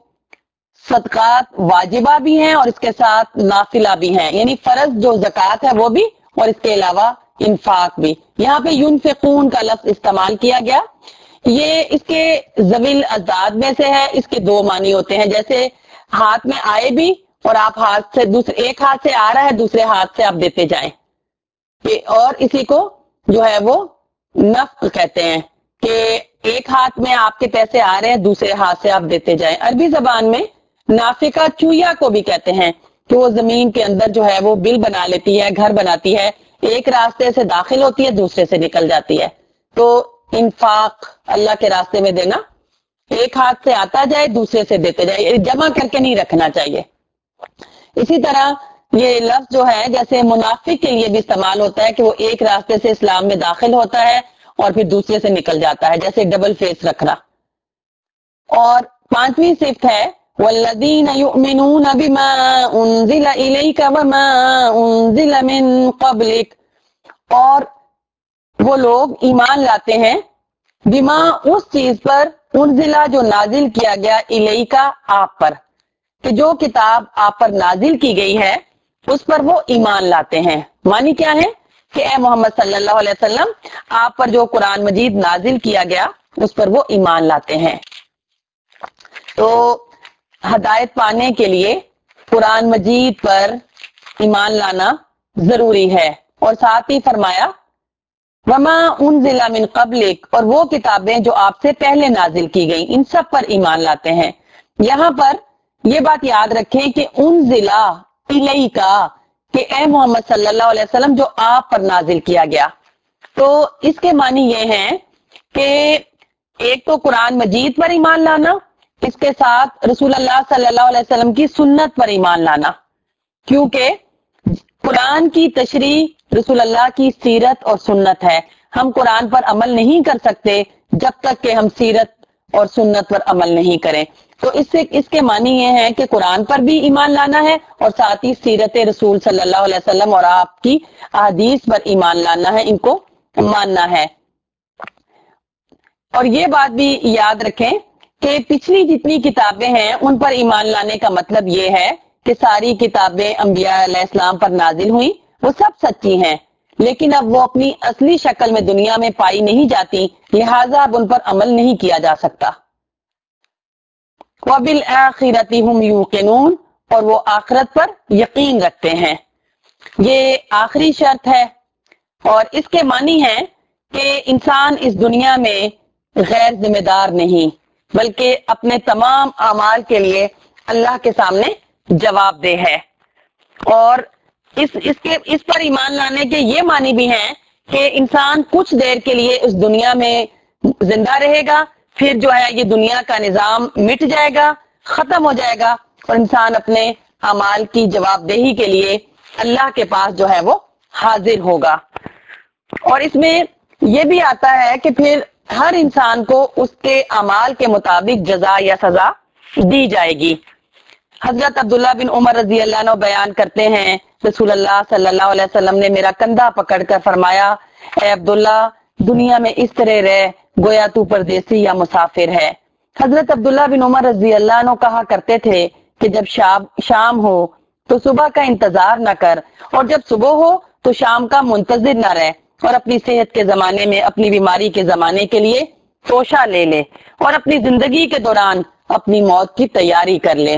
S1: صدقات واجبہ بھی ہیں اور اس کے ساتھ نافلہ بھی ہیں، یعنی فرض جو زکوٰۃ ہے وہ بھی اور اس کے علاوہ انفاق بھی۔ یہاں پہ ينفقون کا لفظ استعمال کیا گیا، یہ اس کے ذوی الاضداد میں سے ہے۔ اس کے دو معنی ہوتے ہیں، جیسے ہاتھ میں آئے بھی اور آپ ہاتھ سے ایک ہاتھ سے آ رہا ہے، دوسرے ہاتھ سے آپ دیتے جائیں، اور اسی کو جو ہے وہ نفق کہتے ہیں کہ ایک ہاتھ میں آپ کے پیسے آ رہے ہیں، دوسرے ہاتھ سے آپ دیتے جائیں۔ عربی زبان میں نافقہ چویا کو بھی کہتے ہیں کہ وہ زمین کے اندر جو ہے وہ بل بنا لیتی ہے، گھر بناتی ہے، ایک راستے سے داخل ہوتی ہے، دوسرے سے نکل جاتی ہے۔ تو انفاق اللہ کے راستے میں دینا، ایک ہاتھ سے آتا جائے، دوسرے سے دیتے جائے، جمع کر کے نہیں رکھنا چاہیے۔ اسی طرح یہ لفظ جو ہے جیسے منافق کے لیے بھی استعمال ہوتا ہے کہ وہ ایک راستے سے اسلام میں داخل ہوتا ہے اور پھر دوسرے سے نکل جاتا ہے، جیسے ڈبل فیس رکھنا۔ اور پانچویں صفت ہے والذین یؤمنون بما انزل الیک وما انزل من قبلک، اور وہ لوگ ایمان لاتے ہیں بما اس چیز پر انزلہ جو نازل کیا گیا الیکا آپ پر، کہ جو کتاب آپ پر نازل کی گئی ہے اس پر وہ ایمان لاتے ہیں۔ معنی کیا ہے کہ اے محمد صلی اللہ علیہ وسلم آپ پر جو قرآن مجید نازل کیا گیا اس پر وہ ایمان لاتے ہیں۔ تو ہدایت پانے کے لیے قرآن مجید پر ایمان لانا ضروری ہے، اور ساتھ ہی فرمایا وما انزل من قبلک، اور وہ کتابیں جو آپ سے پہلے نازل کی گئیں ان سب پر ایمان لاتے ہیں۔ یہاں پر یہ بات یاد رکھیں کہ انزلہ الیکا، کہ اے محمد صلی اللہ علیہ وسلم جو آپ پر نازل کیا گیا، تو اس کے معنی یہ ہیں کہ ایک تو قرآن مجید پر ایمان لانا، اس کے ساتھ رسول اللہ صلی اللہ علیہ وسلم کی سنت پر ایمان لانا، کیونکہ قرآن کی تشریح رسول اللہ کی سیرت اور سنت ہے۔ ہم قرآن پر عمل نہیں کر سکتے جب تک کہ ہم سیرت اور سنت پر عمل نہیں کریں۔ تو اس کے معنی یہ ہے کہ قرآن پر بھی ایمان لانا ہے اور ساتھ ہی سیرت رسول صلی اللہ علیہ وسلم اور آپ کی احادیث پر ایمان لانا ہے، ان کو ماننا ہے۔ اور یہ بات بھی یاد رکھیں کہ پچھلی جتنی کتابیں ہیں ان پر ایمان لانے کا مطلب یہ ہے کہ ساری کتابیں انبیاء علیہ السلام پر نازل ہوئی، وہ سب سچی ہیں، لیکن اب وہ اپنی اصلی شکل میں دنیا میں پائی نہیں جاتی، لہٰذا اب ان پر عمل نہیں کیا جا سکتا۔ وَبِالْآخِرَةِ هُمْ يُوقِنُونَ، اور وہ آخرت پر یقین رکھتے ہیں۔ یہ آخری شرط ہے، اور اس کے معنی ہے کہ انسان اس دنیا میں غیر ذمہ دار نہیں، بلکہ اپنے تمام اعمال کے لیے اللہ کے سامنے جواب دہ ہے۔ اور اس پر ایمان لانے کے یہ معنی بھی ہیں کہ انسان کچھ دیر کے لیے اس دنیا میں زندہ رہے گا، پھر جو ہے یہ دنیا کا نظام مٹ جائے گا، ختم ہو جائے گا، اور انسان اپنے اعمال کی جواب دہی کے لیے اللہ کے پاس جو ہے وہ حاضر ہوگا۔ اور اس میں یہ بھی آتا ہے کہ پھر ہر انسان کو اس کے اعمال کے مطابق جزا یا سزا دی جائے گی۔ حضرت عبداللہ بن عمر رضی اللہ عنہ بیان کرتے ہیں رسول اللہ صلی اللہ علیہ وسلم نے میرا کندھا پکڑ کر فرمایا، اے عبداللہ دنیا میں اس طرح رہ گویا تو پردیسی یا مسافر ہے۔ حضرت عبداللہ بن عمر رضی اللہ عنہ کہا کرتے تھے کہ جب شام ہو تو صبح کا انتظار نہ کر، اور جب صبح ہو تو شام کا منتظر نہ رہ، اور اپنی صحت کے زمانے میں اپنی بیماری کے زمانے کے لیے توشہ لے لے، اور اپنی زندگی کے دوران اپنی موت کی تیاری کر لے۔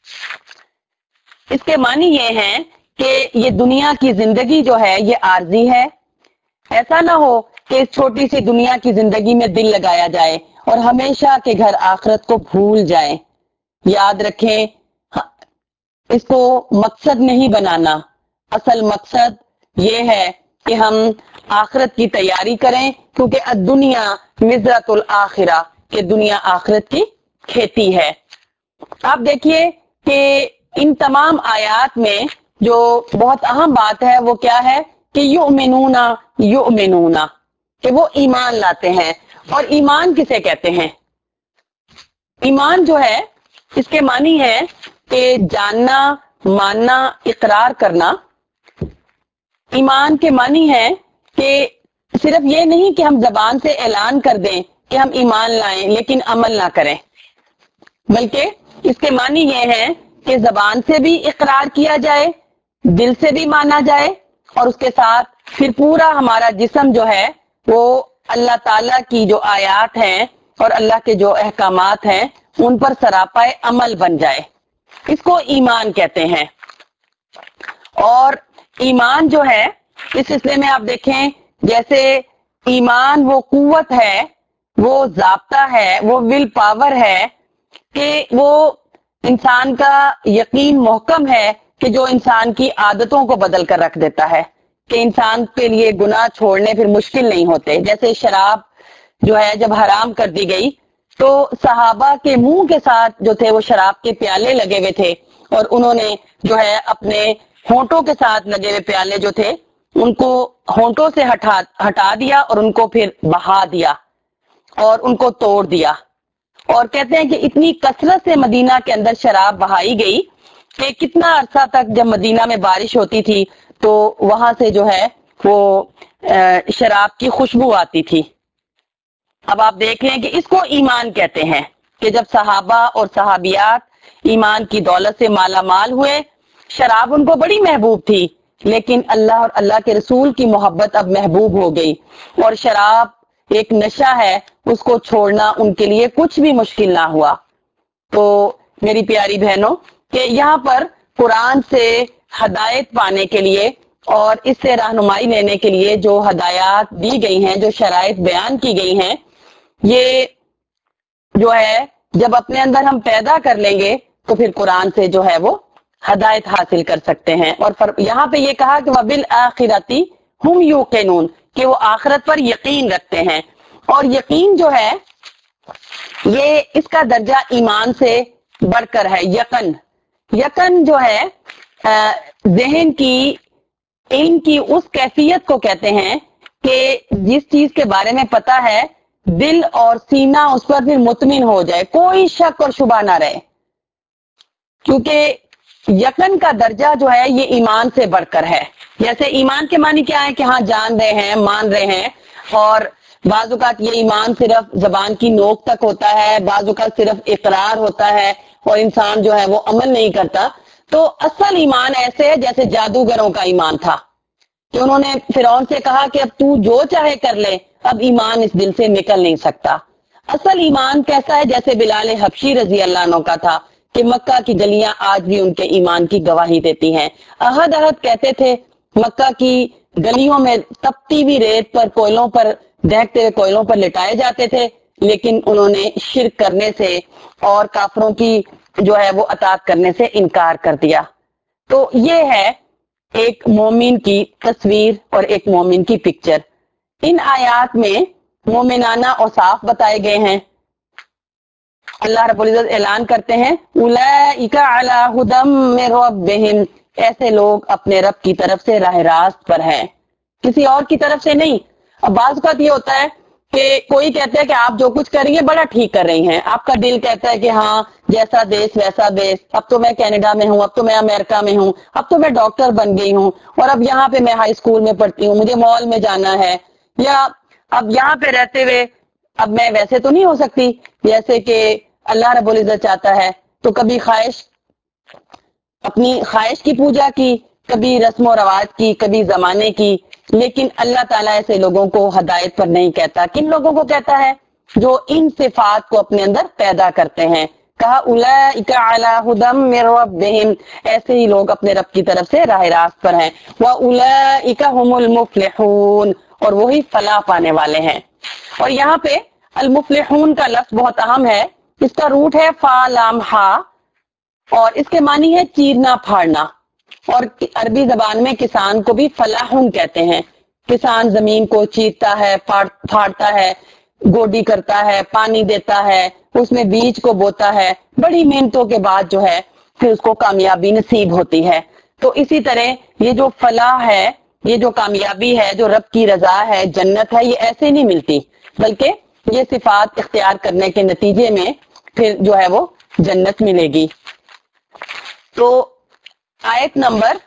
S1: اس کے معنی یہ ہیں کہ یہ دنیا کی زندگی جو ہے یہ عارضی ہے، ایسا نہ ہو کہ اس چھوٹی سی دنیا کی زندگی میں دل لگایا جائے اور ہمیشہ کے گھر آخرت کو بھول جائیں۔ یاد رکھیں اس کو مقصد نہیں بنانا، اصل مقصد یہ ہے کہ ہم آخرت کی تیاری کریں، کیونکہ الدنیا مزرعۃ الآخرہ، کہ دنیا آخرت کی کھیتی ہے۔ آپ دیکھیے کہ ان تمام آیات میں جو بہت اہم بات ہے وہ کیا ہے کہ یؤمنون، کہ وہ ایمان لاتے ہیں۔ اور ایمان کسے کہتے ہیں؟ ایمان جو ہے اس کے معنی ہے کہ جاننا، ماننا، اقرار کرنا۔ ایمان کے معنی ہے کہ صرف یہ نہیں کہ ہم زبان سے اعلان کر دیں کہ ہم ایمان لائیں لیکن عمل نہ کریں، بلکہ اس کے معنی یہ ہے کہ زبان سے بھی اقرار کیا جائے، دل سے بھی مانا جائے، اور اس کے ساتھ پھر پورا ہمارا جسم جو ہے وہ اللہ تعالیٰ کی جو آیات ہیں اور اللہ کے جو احکامات ہیں ان پر سراپا عمل بن جائے۔ اس کو ایمان کہتے ہیں۔ اور ایمان جو ہے اس سلسلے میں آپ دیکھیں، جیسے ایمان وہ قوت ہے، وہ ضابطہ ہے، وہ ول پاور ہے کہ وہ انسان کا یقین محکم ہے کہ جو انسان کی عادتوں کو بدل کر رکھ دیتا ہے، کہ انسان کے لیے گناہ چھوڑنے پھر مشکل نہیں ہوتے۔ جیسے شراب جو ہے جب حرام کر دی گئی تو صحابہ کے منہ کے ساتھ جو تھے وہ شراب کے پیالے لگے ہوئے تھے، اور انہوں نے جو ہے اپنے ہونٹوں کے ساتھ لگے ہوئے پیالے جو تھے ان کو ہونٹوں سے ہٹا دیا اور ان کو پھر بہا دیا اور ان کو توڑ دیا، اور کہتے ہیں کہ اتنی کثرت سے مدینہ کے اندر شراب بہائی گئی کہ کتنا عرصہ تک جب مدینہ میں بارش ہوتی تھی تو وہاں سے جو ہے وہ شراب کی خوشبو آتی تھی۔ اب آپ دیکھ لیں کہ اس کو ایمان کہتے ہیں کہ جب صحابہ اور صحابیات ایمان کی دولت سے مالا مال ہوئے، شراب ان کو بڑی محبوب تھی، لیکن اللہ اور اللہ کے رسول کی محبت اب محبوب ہو گئی، اور شراب ایک نشہ ہے، اس کو چھوڑنا ان کے لیے کچھ بھی مشکل نہ ہوا۔ تو میری پیاری بہنوں کہ یہاں پر قرآن سے ہدایت پانے کے لیے اور اس سے رہنمائی لینے کے لیے جو ہدایات دی گئی ہیں، جو شرائط بیان کی گئی ہیں، یہ جو ہے جب اپنے اندر ہم پیدا کر لیں گے تو پھر قرآن سے جو ہے وہ ہدایت حاصل کر سکتے ہیں۔ اور یہاں پہ یہ کہا کہ وَبِالْآخِرَةِ هُمْ يُوقِنُونَ کہ وہ آخرت پر یقین رکھتے ہیں، اور یقین جو ہے یہ اس کا درجہ ایمان سے بڑھ کر ہے۔ یقین جو ہے ذہن کی، علم کی اس کیفیت کو کہتے ہیں کہ جس چیز کے بارے میں پتا ہے دل اور سینہ اس پر پھر مطمئن ہو جائے، کوئی شک اور شبہ نہ رہے، کیونکہ یقین کا درجہ جو ہے یہ ایمان سے بڑھ کر ہے۔ جیسے ایمان کے معنی کیا ہے کہ ہاں جان رہے ہیں، مان رہے ہیں، اور بعض اوقات یہ ایمان صرف زبان کی نوک تک ہوتا ہے، بعض اوقات صرف اقرار ہوتا ہے اور انسان جو ہے وہ عمل نہیں کرتا۔ تو اصل ایمان ایسے ہے جیسے جادوگروں کا ایمان تھا کہ انہوں نے فرعون سے کہا کہ اب تو جو چاہے کر لے، اب ایمان اس دل سے نکل نہیں سکتا۔ اصل ایمان کیسا ہے؟ جیسے بلال حبشی رضی اللہ عنہ کا تھا کہ مکہ کی گلیاں آج بھی ان کے ایمان کی گواہی دیتی ہیں۔ عہد عہد کہتے تھے، مکہ کی گلیوں میں تپتی ہوئی ریت پر، کوئلوں پر، دہکتے ہوئے کوئلوں پر لٹائے جاتے تھے، لیکن انہوں نے شرک کرنے سے اور کافروں کی جو ہے وہ اطاعت کرنے سے انکار کر دیا۔ تو یہ ہے ایک مومن کی تصویر اور ایک مومن کی پکچر۔ ان آیات میں مومنانہ اوصاف بتائے گئے ہیں۔ اللہ رب العزت اعلان کرتے ہیں اولئک علی ھدی من ربہم، ایسے لوگ اپنے رب کی طرف سے راہ راست پر ہیں، کسی اور کی طرف سے نہیں۔ اب بعض اوقات یہ ہوتا ہے کہ کوئی کہتا ہے کہ آپ جو کچھ کر رہی ہیں بڑا ٹھیک کر رہی ہیں، آپ کا دل کہتا ہے کہ ہاں جیسا دیس ویسا بیس، اب تو میں کینیڈا میں ہوں، اب تو میں امریکہ میں ہوں، اب تو میں ڈاکٹر بن گئی ہوں، اور اب یہاں پہ میں ہائی اسکول میں پڑھتی ہوں، مجھے مال میں جانا ہے، یا اب یہاں پہ رہتے ہوئے اب میں ویسے تو نہیں ہو سکتی جیسے کہ اللہ رب العزت چاہتا ہے۔ تو کبھی اپنی خواہش کی پوجا کی، کبھی رسم و رواج کی، کبھی زمانے کی، لیکن اللہ تعالیٰ ایسے لوگوں کو ہدایت پر نہیں کہتا۔ کن لوگوں کو کہتا ہے؟ جو ان صفات کو اپنے اندر پیدا کرتے ہیں۔ کہا اولئک علی ھدی من ربہم، ایسے ہی لوگ اپنے رب کی طرف سے راہ راست پر ہیں۔ واولئک ھم المفلحون، اور وہی فلاح پانے والے ہیں۔ اور یہاں پہ المفلحون کا لفظ بہت اہم ہے، اس کا روٹ ہے فا لام ہا، اور اس کے معنی ہے چیرنا پھاڑنا، اور عربی زبان میں کسان کو بھی فلاحون کہتے ہیں۔ کسان زمین کو چیرتا ہے، پھاڑتا ہے، گوڈی کرتا ہے، پانی دیتا ہے، اس میں بیج کو بوتا ہے، بڑی محنتوں کے بعد جو ہے پھر اس کو کامیابی نصیب ہوتی ہے۔ تو اسی طرح یہ جو فلاح ہے، یہ جو کامیابی ہے، جو رب کی رضا ہے، جنت ہے، یہ ایسے نہیں ملتی، بلکہ یہ صفات اختیار کرنے کے نتیجے میں پھر جو ہے وہ جنت ملے گی۔ تو آیت نمبر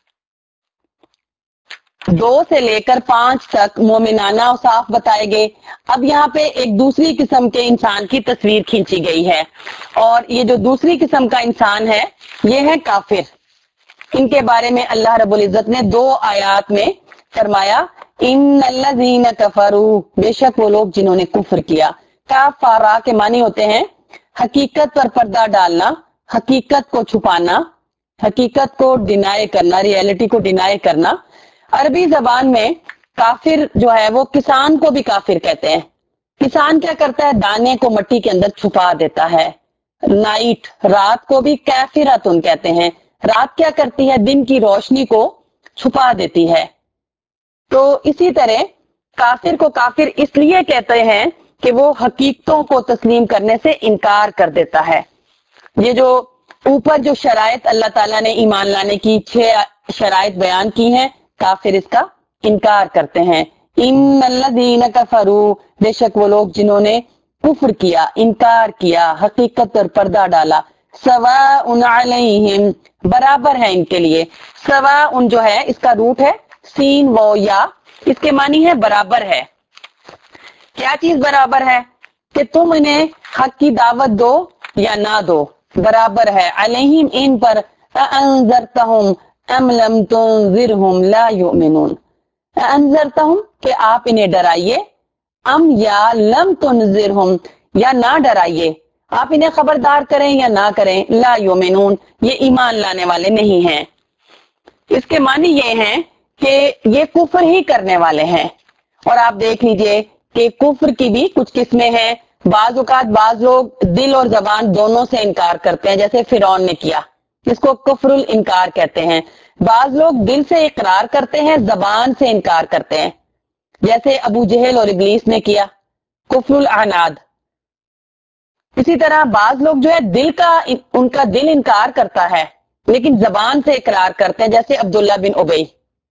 S1: 2 سے لے کر 5 تک مومنانہ اوصاف بتائے گئے۔ اب یہاں پہ ایک دوسری قسم کے انسان کی تصویر کھینچی گئی ہے، اور یہ جو دوسری قسم کا انسان ہے یہ ہے کافر۔ ان کے بارے میں اللہ رب العزت نے 2 آیات میں فرمایا ان الذین کفروا، بے شک وہ لوگ جنہوں نے کفر کیا۔ کفارا کے معنی ہوتے ہیں حقیقت پر پردہ ڈالنا، حقیقت کو چھپانا، حقیقت کو ڈینائی کرنا، ریئلٹی کو ڈینائی کرنا۔ عربی زبان میں کافر جو ہے وہ کسان کو بھی کافر کہتے ہیں۔ کسان کیا کرتا ہے؟ دانے کو مٹی کے اندر چھپا دیتا ہے۔ نائٹ، رات کو بھی کافراتن کہتے ہیں۔ رات کیا کرتی ہے؟ دن کی روشنی کو چھپا دیتی ہے۔ تو اسی طرح کافر کو کافر اس لیے کہتے ہیں کہ وہ حقیقتوں کو تسلیم کرنے سے انکار کر دیتا ہے۔ یہ جو اوپر جو شرائط اللہ تعالیٰ نے ایمان لانے کی 6 شرائط بیان کی ہیں، کافر اس کا انکار کرتے ہیں۔ ان الذین کفروا، بے شک وہ لوگ جنہوں نے کفر کیا، انکار کیا، حقیقت پر پردہ ڈالا. سواء علیہم، برابر ہے ان کے لیے. سواء جو ہے اس کا روٹ ہے سین و یا، اس کے معنی ہے برابر ہے. کیا چیز برابر ہے؟ کہ تم انہیں حق کی دعوت دو یا نہ دو، برابر ہے. علیہم ان پر، انذرتہم ام لم تنذرہم لا یؤمنون. انذرتہم کہ آپ انہیں ڈرائیے، ام یا لم تنذرہم یا نہ ڈرائیے، آپ انہیں خبردار کریں یا نہ کریں، لا یؤمنون یہ ایمان لانے والے نہیں ہیں. اس کے معنی یہ ہیں کہ یہ کفر ہی کرنے والے ہیں. اور آپ دیکھ لیجئے کہ کفر کی بھی کچھ قسمیں ہیں. بعض اوقات بعض لوگ دل اور زبان دونوں سے انکار کرتے ہیں، جیسے فرعون نے کیا، اس کو کفر الانکار کہتے ہیں. بعض لوگ دل سے اقرار کرتے ہیں، زبان سے انکار کرتے ہیں، جیسے ابو جہل اور ابلیس نے کیا، کفر العناد. اسی طرح بعض لوگ جو ہے ان کا دل انکار کرتا ہے لیکن زبان سے اقرار کرتے ہیں، جیسے عبداللہ بن ابی.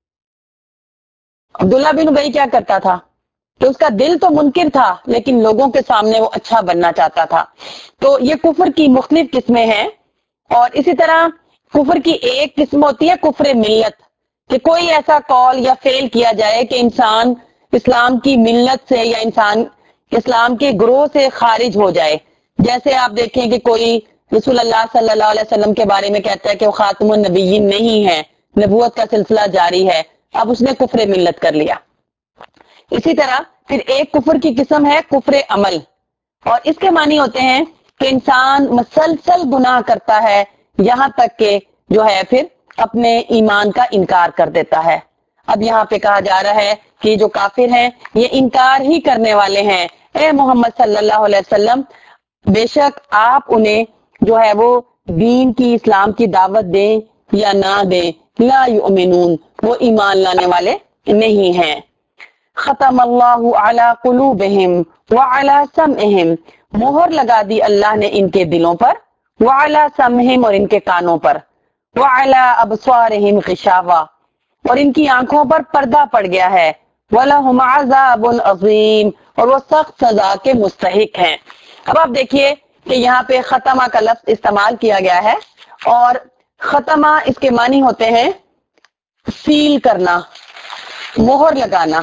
S1: عبداللہ بن ابی کیا کرتا تھا کہ اس کا دل تو منکر تھا لیکن لوگوں کے سامنے وہ اچھا بننا چاہتا تھا. تو یہ کفر کی مختلف قسمیں ہیں. اور اسی طرح کفر کی ایک قسم ہوتی ہے کفر ملت، کہ کوئی ایسا قول یا فعل کیا جائے کہ انسان اسلام کی ملت سے یا انسان اسلام کے گروہ سے خارج ہو جائے. جیسے آپ دیکھیں کہ کوئی رسول اللہ صلی اللہ علیہ وسلم کے بارے میں کہتا ہے کہ وہ خاتم النبیین نہیں ہے، نبوت کا سلسلہ جاری ہے، اب اس نے کفر ملت کر لیا. اسی طرح پھر ایک کفر کی قسم ہے کفر عمل، اور اس کے معنی ہوتے ہیں کہ انسان مسلسل گناہ کرتا ہے یہاں تک کہ جو ہے پھر اپنے ایمان کا انکار کر دیتا ہے. اب یہاں پہ کہا جا رہا ہے کہ جو کافر ہیں یہ انکار ہی کرنے والے ہیں. اے محمد صلی اللہ علیہ وسلم، بے شک آپ انہیں جو ہے وہ دین کی، اسلام کی دعوت دیں یا نہ دیں، لا یؤمنون وہ ایمان لانے والے نہیں ہیں. ختم اللہ علی قلوبہم وعلی سمعہم، مہر لگا دی اللہ نے ان کے دلوں پر، وعلی سمعہم اور ان کے کانوں پر، وعلی ابصارہم غشاوہ اور ان کی آنکھوں پر پردہ پڑ گیا ہے، وَلَهُمْ عَذَابٌ عَظِيمٌ اور وہ سخت سزا کے مستحق ہیں. اب آپ دیکھیے کہ یہاں پہ ختمہ کا لفظ استعمال کیا گیا ہے، اور ختمہ اس کے معنی ہوتے ہیں سیل کرنا، مہر لگانا.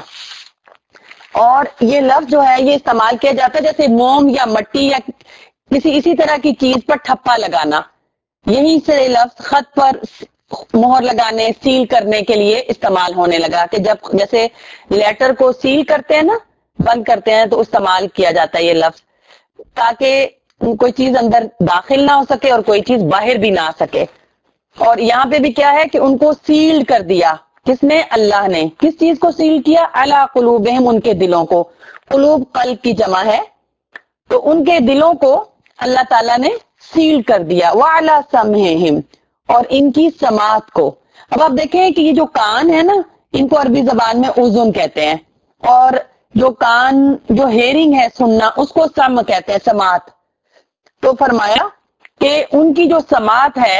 S1: اور یہ لفظ جو ہے یہ استعمال کیا جاتا ہے جیسے موم یا مٹی یا کسی اسی طرح کی چیز پر ٹھپا لگانا. یہیں سے لفظ خط پر مہر لگانے، سیل کرنے کے لیے استعمال ہونے لگا، کہ جب جیسے لیٹر کو سیل کرتے ہیں نا، بند کرتے ہیں، تو استعمال کیا جاتا ہے یہ لفظ تاکہ کوئی چیز اندر داخل نہ ہو سکے اور کوئی چیز باہر بھی نہ آ سکے. اور یہاں پہ بھی کیا ہے کہ ان کو سیل کر دیا. کس نے؟ اللہ نے. کس چیز کو سیل کیا؟ علی قلوبہم ان کے دلوں کو. قلوب قلب کی جمع ہے، تو ان کے دلوں کو اللہ تعالیٰ نے سیل کر دیا. وعلی سمعہم اور ان کی سماعت کو. اب آپ دیکھیں کہ یہ جو کان ہے نا، ان کو عربی زبان میں اذن کہتے ہیں، اور جو کان جو ہیرنگ ہے، سننا، اس کو سم کہتے ہیں، سماعت. تو فرمایا کہ ان کی جو سماعت ہے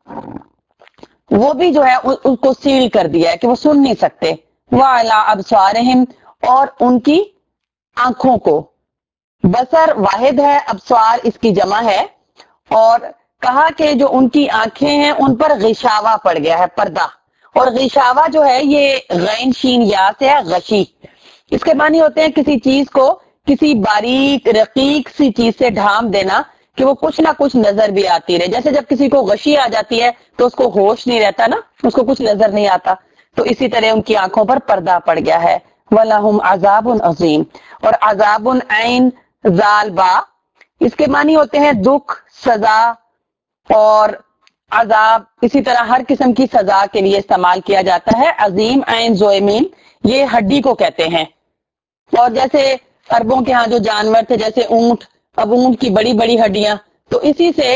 S1: وہ بھی جو ہے اس کو سیل کر دیا ہے کہ وہ سن نہیں سکتے. وَعَلَىٰ أَبْصَارِهِمْ اور ان کی آنکھوں کو. بصر واحد ہے، ابصار اس کی جمع ہے. اور کہا کہ جو ان کی آنکھیں ہیں ان پر غشاوہ پڑ گیا ہے، پردہ. اور غشاوہ جو ہے یہ غین شین یا سے ہے، غشی. اس کے معنی ہوتے ہیں کسی چیز کو کسی باریک رقیق سی چیز سے ڈھانپ دینا کہ وہ کچھ نہ کچھ نظر بھی آتی رہے. جیسے جب کسی کو غشی آ جاتی ہے تو اس کو ہوش نہیں رہتا نا، اس کو کچھ نظر نہیں آتا، تو اسی طرح ان کی آنکھوں پر پردہ پڑ گیا ہے. وَلَهُمْ عَذَابٌ عَظِيمٌ اور عذاب عین ذال با اس کے معنی ہوتے ہیں دکھ، سزا اور عذاب. اسی طرح ہر قسم کی سزا کے لیے استعمال کیا جاتا ہے. عظیم عین زوئمین یہ ہڈی کو کہتے ہیں. اور جیسے عربوں کے ہاں جو جانور تھے جیسے اونٹ، اب اونٹ کی بڑی بڑی ہڈیاں، تو اسی سے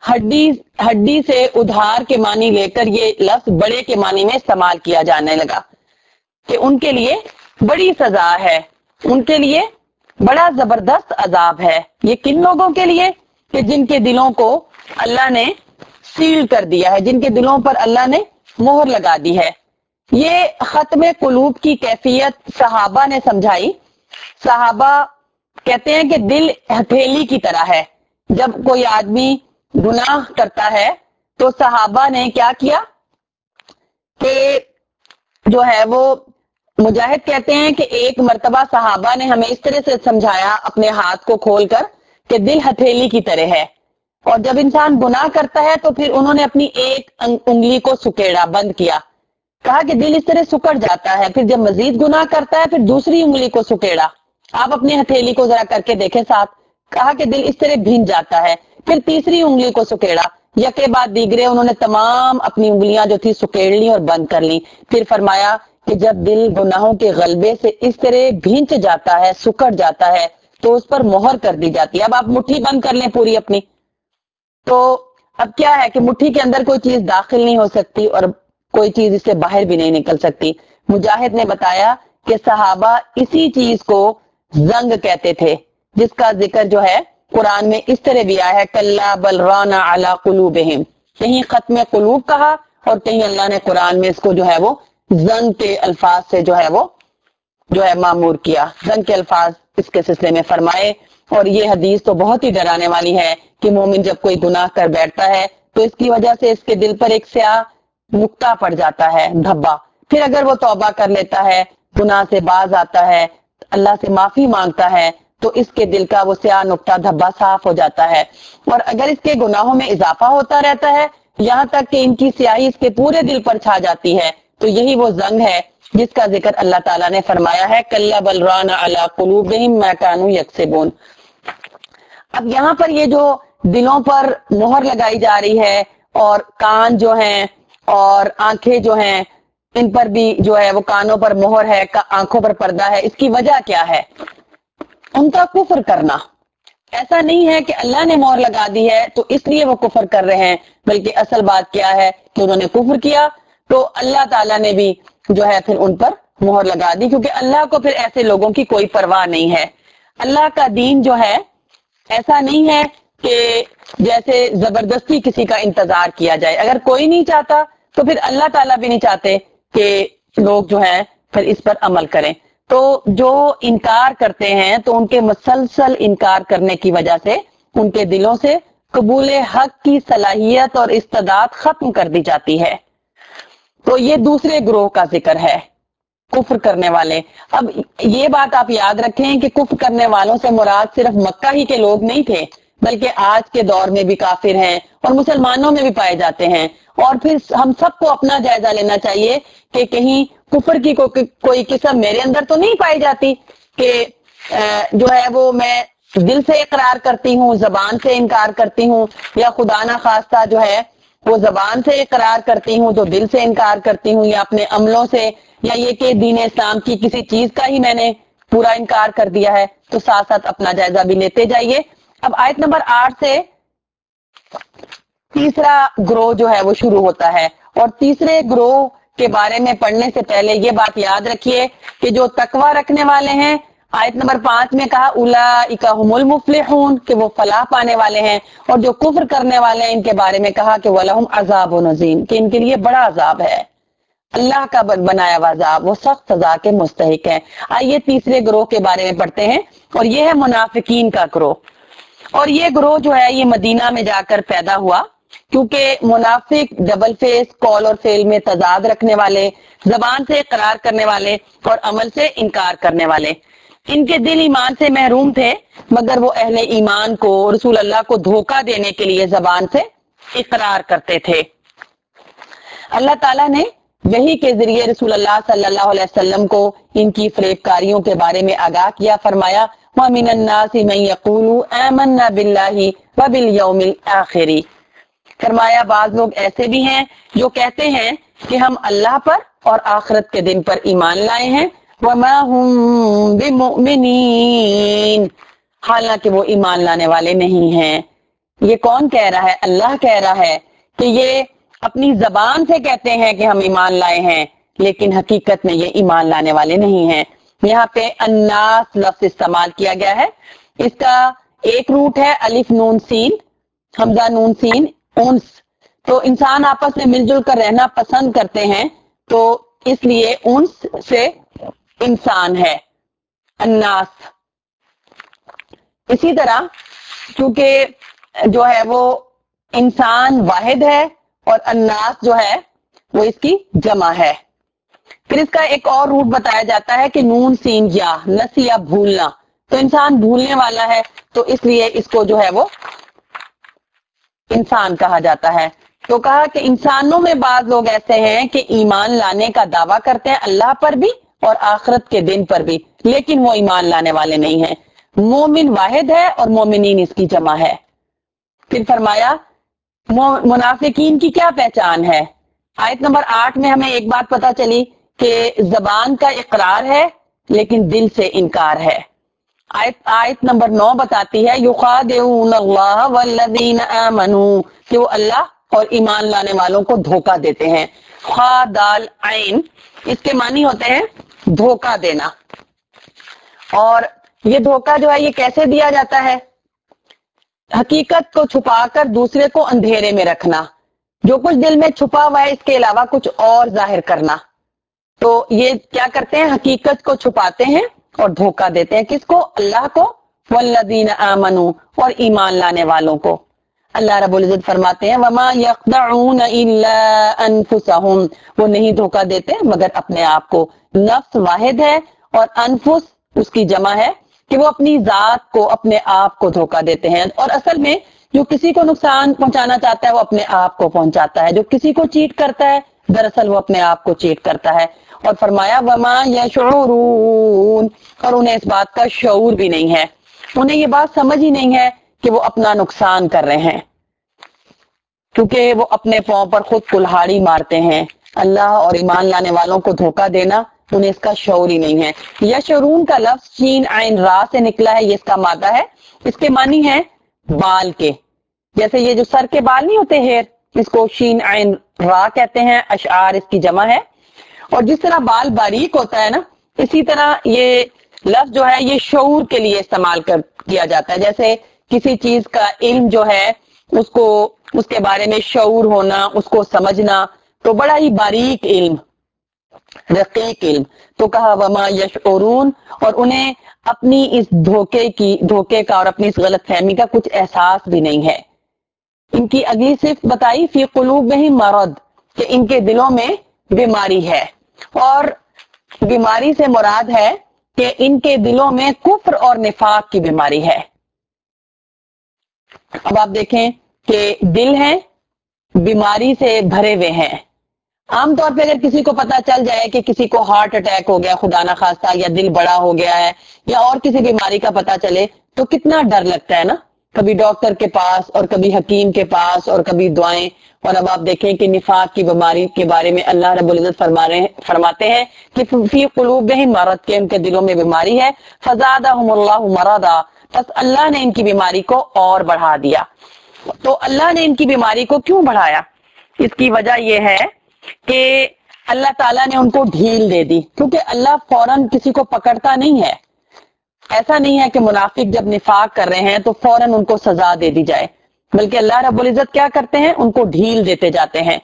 S1: ہڈی سے ادھار کے معنی لے کر یہ لفظ بڑے کے معنی میں استعمال کیا جانے لگا کہ ان کے لیے بڑی سزا ہے، ان کے لیے بڑا زبردست عذاب ہے. یہ کن لوگوں کے لیے؟ کہ جن کے دلوں کو اللہ نے سیل کر دیا ہے، جن کے دلوں پر اللہ نے مہر لگا دی ہے. یہ ختم قلوب کی کیفیت صحابہ نے سمجھائی. صحابہ کہتے ہیں کہ دل ہتھیلی کی طرح ہے. جب کوئی آدمی گناہ کرتا ہے تو صحابہ نے کیا کیا کہ جو ہے وہ مجاہد کہتے ہیں کہ ایک مرتبہ صحابہ نے ہمیں اس طرح سے سمجھایا اپنے ہاتھ کو کھول کر کہ دل ہتھیلی کی طرح ہے، اور جب انسان گناہ کرتا ہے تو پھر انہوں نے اپنی ایک انگلی کو سکیڑا، بند کیا. کہا کہ دل اس طرح سکڑ جاتا ہے، پھر جب مزید گناہ کرتا ہے پھر دوسری انگلی کو سکیڑا. آپ اپنی ہتھیلی کو ذرا کر کے دیکھیں ساتھ. کہا کہ دل اس طرح بھیج جاتا ہے، پھر تیسری انگلی کو سکیڑا. یکے بعد دیگرے انہوں نے تمام اپنی انگلیاں جو تھی سکیڑ لی اور بند کر لی. پھر فرمایا کہ جب دل گناہوں کے غلبے سے اس طرح بھینچ جاتا ہے، سکڑ جاتا ہے، تو اس پر مہر کر دی جاتی ہے. اب آپ مٹھی بند کر لیں پوری اپنی، تو اب کیا ہے کہ مٹھی کے اندر کوئی چیز داخل نہیں ہو سکتی اور کوئی چیز اس سے باہر بھی نہیں نکل سکتی. مجاہد نے بتایا کہ صحابہ اسی چیز کو زنگ کہتے تھے، جس کا ذکر جو ہے قرآن میں اس طرح بھی آیا ہے کلا بل ران علی قلوبہم. کہیں ختم قلوب کہا اور کہیں اللہ نے قرآن میں اس کو جو ہے وہ زنگ کے الفاظ سے جو ہے وہ جو ہے معمور کیا. زنگ کے الفاظ اس کے سلسلے میں فرمائے. اور یہ حدیث تو بہت ہی ڈرانے والی ہے کہ مومن جب کوئی گناہ کر بیٹھتا ہے تو اس کی وجہ سے اس کے دل پر ایک سیاہ نقطہ پڑ جاتا ہے، دھبا. پھر اگر وہ توبہ کر لیتا ہے، گناہ سے باز آتا ہے، اللہ سے معافی مانگتا ہے، تو اس کے دل کا وہ سیاہ نقطہ دھبا صاف ہو جاتا ہے. اور اگر اس کے گناہوں میں اضافہ ہوتا رہتا ہے یہاں تک کہ ان کی سیاہی اس کے پورے دل پر چھا جاتی ہے، تو یہی وہ زنگ ہے جس کا ذکر اللہ تعالیٰ نے فرمایا ہے کلا بل ران علی قلوبہم ما کانوا یکسبون. اب یہاں پر یہ جو دلوں پر مہر لگائی جا رہی ہے اور کان جو ہیں اور آنکھیں جو ہیں ان پر بھی جو ہے وہ کانوں پر مہر ہے، آنکھوں پر پردہ ہے، اس کی وجہ کیا ہے؟ ان کا کفر کرنا. ایسا نہیں ہے کہ اللہ نے مہر لگا دی ہے تو اس لیے وہ کفر کر رہے ہیں، بلکہ اصل بات کیا ہے کہ انہوں نے کفر کیا تو اللہ تعالیٰ نے بھی جو ہے پھر ان پر مہر لگا دی، کیونکہ اللہ کو پھر ایسے لوگوں کی کوئی پرواہ نہیں ہے. اللہ کا دین جو ہے ایسا نہیں ہے کہ جیسے زبردستی کسی کا انتظار کیا جائے. اگر کوئی نہیں چاہتا تو پھر اللہ تعالیٰ بھی نہیں چاہتے کہ لوگ جو ہیں پھر اس پر عمل کریں. تو جو انکار کرتے ہیں تو ان کے مسلسل انکار کرنے کی وجہ سے ان کے دلوں سے قبول حق کی صلاحیت اور استعداد ختم کر دی جاتی ہے. تو یہ دوسرے گروہ کا ذکر ہے، کفر کرنے والے. اب یہ بات آپ یاد رکھیں کہ کفر کرنے والوں سے مراد صرف مکہ ہی کے لوگ نہیں تھے، بلکہ آج کے دور میں بھی کافر ہیں اور مسلمانوں میں بھی پائے جاتے ہیں. اور پھر ہم سب کو اپنا جائزہ لینا چاہیے کہ کہیں کفر کی کوئی قسم میرے اندر تو نہیں پائی جاتی کہ جو ہے وہ میں دل سے اقرار کرتی ہوں، زبان سے انکار کرتی ہوں، یا خدا نہ خواستہ جو ہے وہ زبان سے اقرار کرتی ہوں تو دل سے انکار کرتی ہوں، یا اپنے عملوں سے، یا یہ کہ دین اسلام کی کسی چیز کا ہی میں نے پورا انکار کر دیا ہے. تو ساتھ ساتھ اپنا جائزہ بھی لیتے جائیے. اب آیت نمبر 8 سے تیسرا گروہ جو ہے وہ شروع ہوتا ہے، اور تیسرے گروہ کے بارے میں پڑھنے سے پہلے یہ بات یاد رکھیے کہ جو تقوی رکھنے والے ہیں، آیت نمبر 5 میں کہا اولئک هم المفلحون کہ وہ فلاح پانے والے ہیں، اور جو کفر کرنے والے ہیں ان کے بارے میں کہا کہ ولہم عذاب عظیم کہ ان کے لیے بڑا عذاب ہے. اللہ کا بنایا ہوا عذاب، وہ سخت سزا کے مستحق ہے. آئیے تیسرے گروہ کے بارے میں پڑھتے ہیں، اور یہ ہے منافقین کا گروہ. اور یہ گروہ جو ہے یہ مدینہ میں جا کر پیدا ہوا، کیونکہ منافق ڈبل فیس، قول اور فعل میں تضاد رکھنے والے، زبان سے اقرار کرنے والے اور عمل سے انکار کرنے والے. ان کے دل ایمان سے محروم تھے، مگر وہ اہل ایمان کو، رسول اللہ کو دھوکہ دینے کے لیے زبان سے اقرار کرتے تھے. اللہ تعالیٰ نے وحی کے ذریعے رسول اللہ صلی اللہ علیہ وسلم کو ان کی فریب کاریوں کے بارے میں آگاہ کیا. فرمایا وَمِنَ النَّاسِ مَن يَقُولُ آمَنَّا بِاللَّهِ وَبِالْيَوْمِ الْآخِرِ. فرمایا بعض لوگ ایسے بھی ہیں جو کہتے ہیں کہ ہم اللہ پر اور آخرت کے دن پر ایمان لائے ہیں. وَمَا هُم بِمُؤْمِنِينَ حالانکہ وہ ایمان لانے والے نہیں ہیں. یہ کون کہہ رہا ہے؟ اللہ کہہ رہا ہے کہ یہ اپنی زبان سے کہتے ہیں کہ ہم ایمان لائے ہیں، لیکن حقیقت میں یہ ایمان لانے والے نہیں ہیں. یہاں پہ الناس لفظ استعمال کیا گیا ہے. اس کا ایک روٹ ہے الف نون سین، حمزہ نون سین، انس. تو انسان آپس میں مل جل کر رہنا پسند کرتے ہیں، تو اس لیے انس سے انسان ہے. الناس اسی طرح چونکہ جو ہے وہ انسان واحد ہے اور الناس جو ہے وہ اس کی جمع ہے. پھر اس کا ایک اور روٹ بتایا جاتا ہے کہ نون سین یا نسیا بھولنا، تو انسان بھولنے والا ہے تو اس لیے اس کو جو ہے وہ انسان کہا جاتا ہے. تو کہا کہ انسانوں میں بعض لوگ ایسے ہیں کہ ایمان لانے کا دعویٰ کرتے ہیں اللہ پر بھی اور آخرت کے دن پر بھی، لیکن وہ ایمان لانے والے نہیں ہیں. مومن واحد ہے اور مومنین اس کی جمع ہے. پھر فرمایا منافقین کی کیا پہچان ہے. آیت نمبر 8 میں ہمیں ایک بات پتہ چلی کہ زبان کا اقرار ہے لیکن دل سے انکار ہے. آیت نمبر 9 بتاتی ہے یخادعون اللہ والذین آمنوا، کہ وہ اللہ اور ایمان لانے والوں کو دھوکہ دیتے ہیں. خا دال عین اس کے معنی ہوتے ہیں دھوکہ دینا. اور یہ دھوکہ جو ہے یہ کیسے دیا جاتا ہے؟ حقیقت کو چھپا کر دوسرے کو اندھیرے میں رکھنا، جو کچھ دل میں چھپا ہوا ہے اس کے علاوہ کچھ اور ظاہر کرنا. تو یہ کیا کرتے ہیں؟ حقیقت کو چھپاتے ہیں اور دھوکہ دیتے ہیں. کس کو؟ اللہ کو. والذین آمنوا، اور ایمان لانے والوں کو. اللہ رب العزت فرماتے ہیں وما یخدعون الا انفسهم، وہ نہیں دھوکہ دیتے مگر اپنے آپ کو. نفس واحد ہے اور انفس اس کی جمع ہے کہ وہ اپنی ذات کو اپنے آپ کو دھوکہ دیتے ہیں. اور اصل میں جو کسی کو نقصان پہنچانا چاہتا ہے وہ اپنے آپ کو پہنچاتا ہے، جو کسی کو چیٹ کرتا ہے دراصل وہ اپنے آپ کو چیٹ کرتا ہے. اور فرمایا وما یشعرون، اور انہیں اس بات کا شعور بھی نہیں ہے، انہیں یہ بات سمجھ ہی نہیں ہے کہ وہ اپنا نقصان کر رہے ہیں، کیونکہ وہ اپنے پاؤں پر خود کلہاڑی مارتے ہیں. اللہ اور ایمان لانے والوں کو دھوکہ دینا انہیں اس کا شعور ہی نہیں ہے. یشعرون کا لفظ شین عین را سے نکلا ہے، یہ اس کا مادہ ہے. اس کے معنی ہے بال کے، جیسے یہ جو سر کے بال نہیں ہوتے ہیئر، اس کو شین عین را کہتے ہیں. اشعار اس کی جمع ہے. اور جس طرح بال باریک ہوتا ہے نا، اسی طرح یہ لفظ جو ہے یہ شعور کے لیے استعمال کیا جاتا ہے. جیسے کسی چیز کا علم جو ہے اس کو اس کے بارے میں شعور ہونا، اس کو سمجھنا، تو بڑا ہی باریک علم، رقیق علم. تو کہا وما یشعرون، اور انہیں اپنی اس دھوکے کا اور اپنی اس غلط فہمی کا کچھ احساس بھی نہیں ہے. ان کی اگلی صفت بتائی فی قلوبہم مرض، کہ ان کے دلوں میں بیماری ہے. اور بیماری سے مراد ہے کہ ان کے دلوں میں کفر اور نفاق کی بیماری ہے. اب آپ دیکھیں کہ دل ہیں بیماری سے بھرے ہوئے ہیں. عام طور پہ اگر کسی کو پتا چل جائے کہ کسی کو ہارٹ اٹیک ہو گیا خدا نہ خواستہ، یا دل بڑا ہو گیا ہے، یا اور کسی بیماری کا پتا چلے تو کتنا ڈر لگتا ہے نا. کبھی ڈاکٹر کے پاس اور کبھی حکیم کے پاس اور کبھی دعائیں. اور اب آپ دیکھیں کہ نفاق کی بیماری کے بارے میں اللہ رب العزت فرماتے ہیں کہ فی قلوبہم مرض، کہ ان کے دلوں میں بیماری ہے. فزادہم اللہ مرضا، بس اللہ نے ان کی بیماری کو اور بڑھا دیا. تو اللہ نے ان کی بیماری کو کیوں بڑھایا؟ اس کی وجہ یہ ہے کہ اللہ تعالیٰ نے ان کو ڈھیل دے دی، کیونکہ اللہ فوراً کسی کو پکڑتا نہیں ہے. ایسا نہیں ہے کہ منافق جب نفاق کر رہے ہیں تو فوراً ان کو سزا دے دی جائے، بلکہ اللہ رب العزت کیا کرتے ہیں؟ ان کو ڈھیل دیتے جاتے ہیں.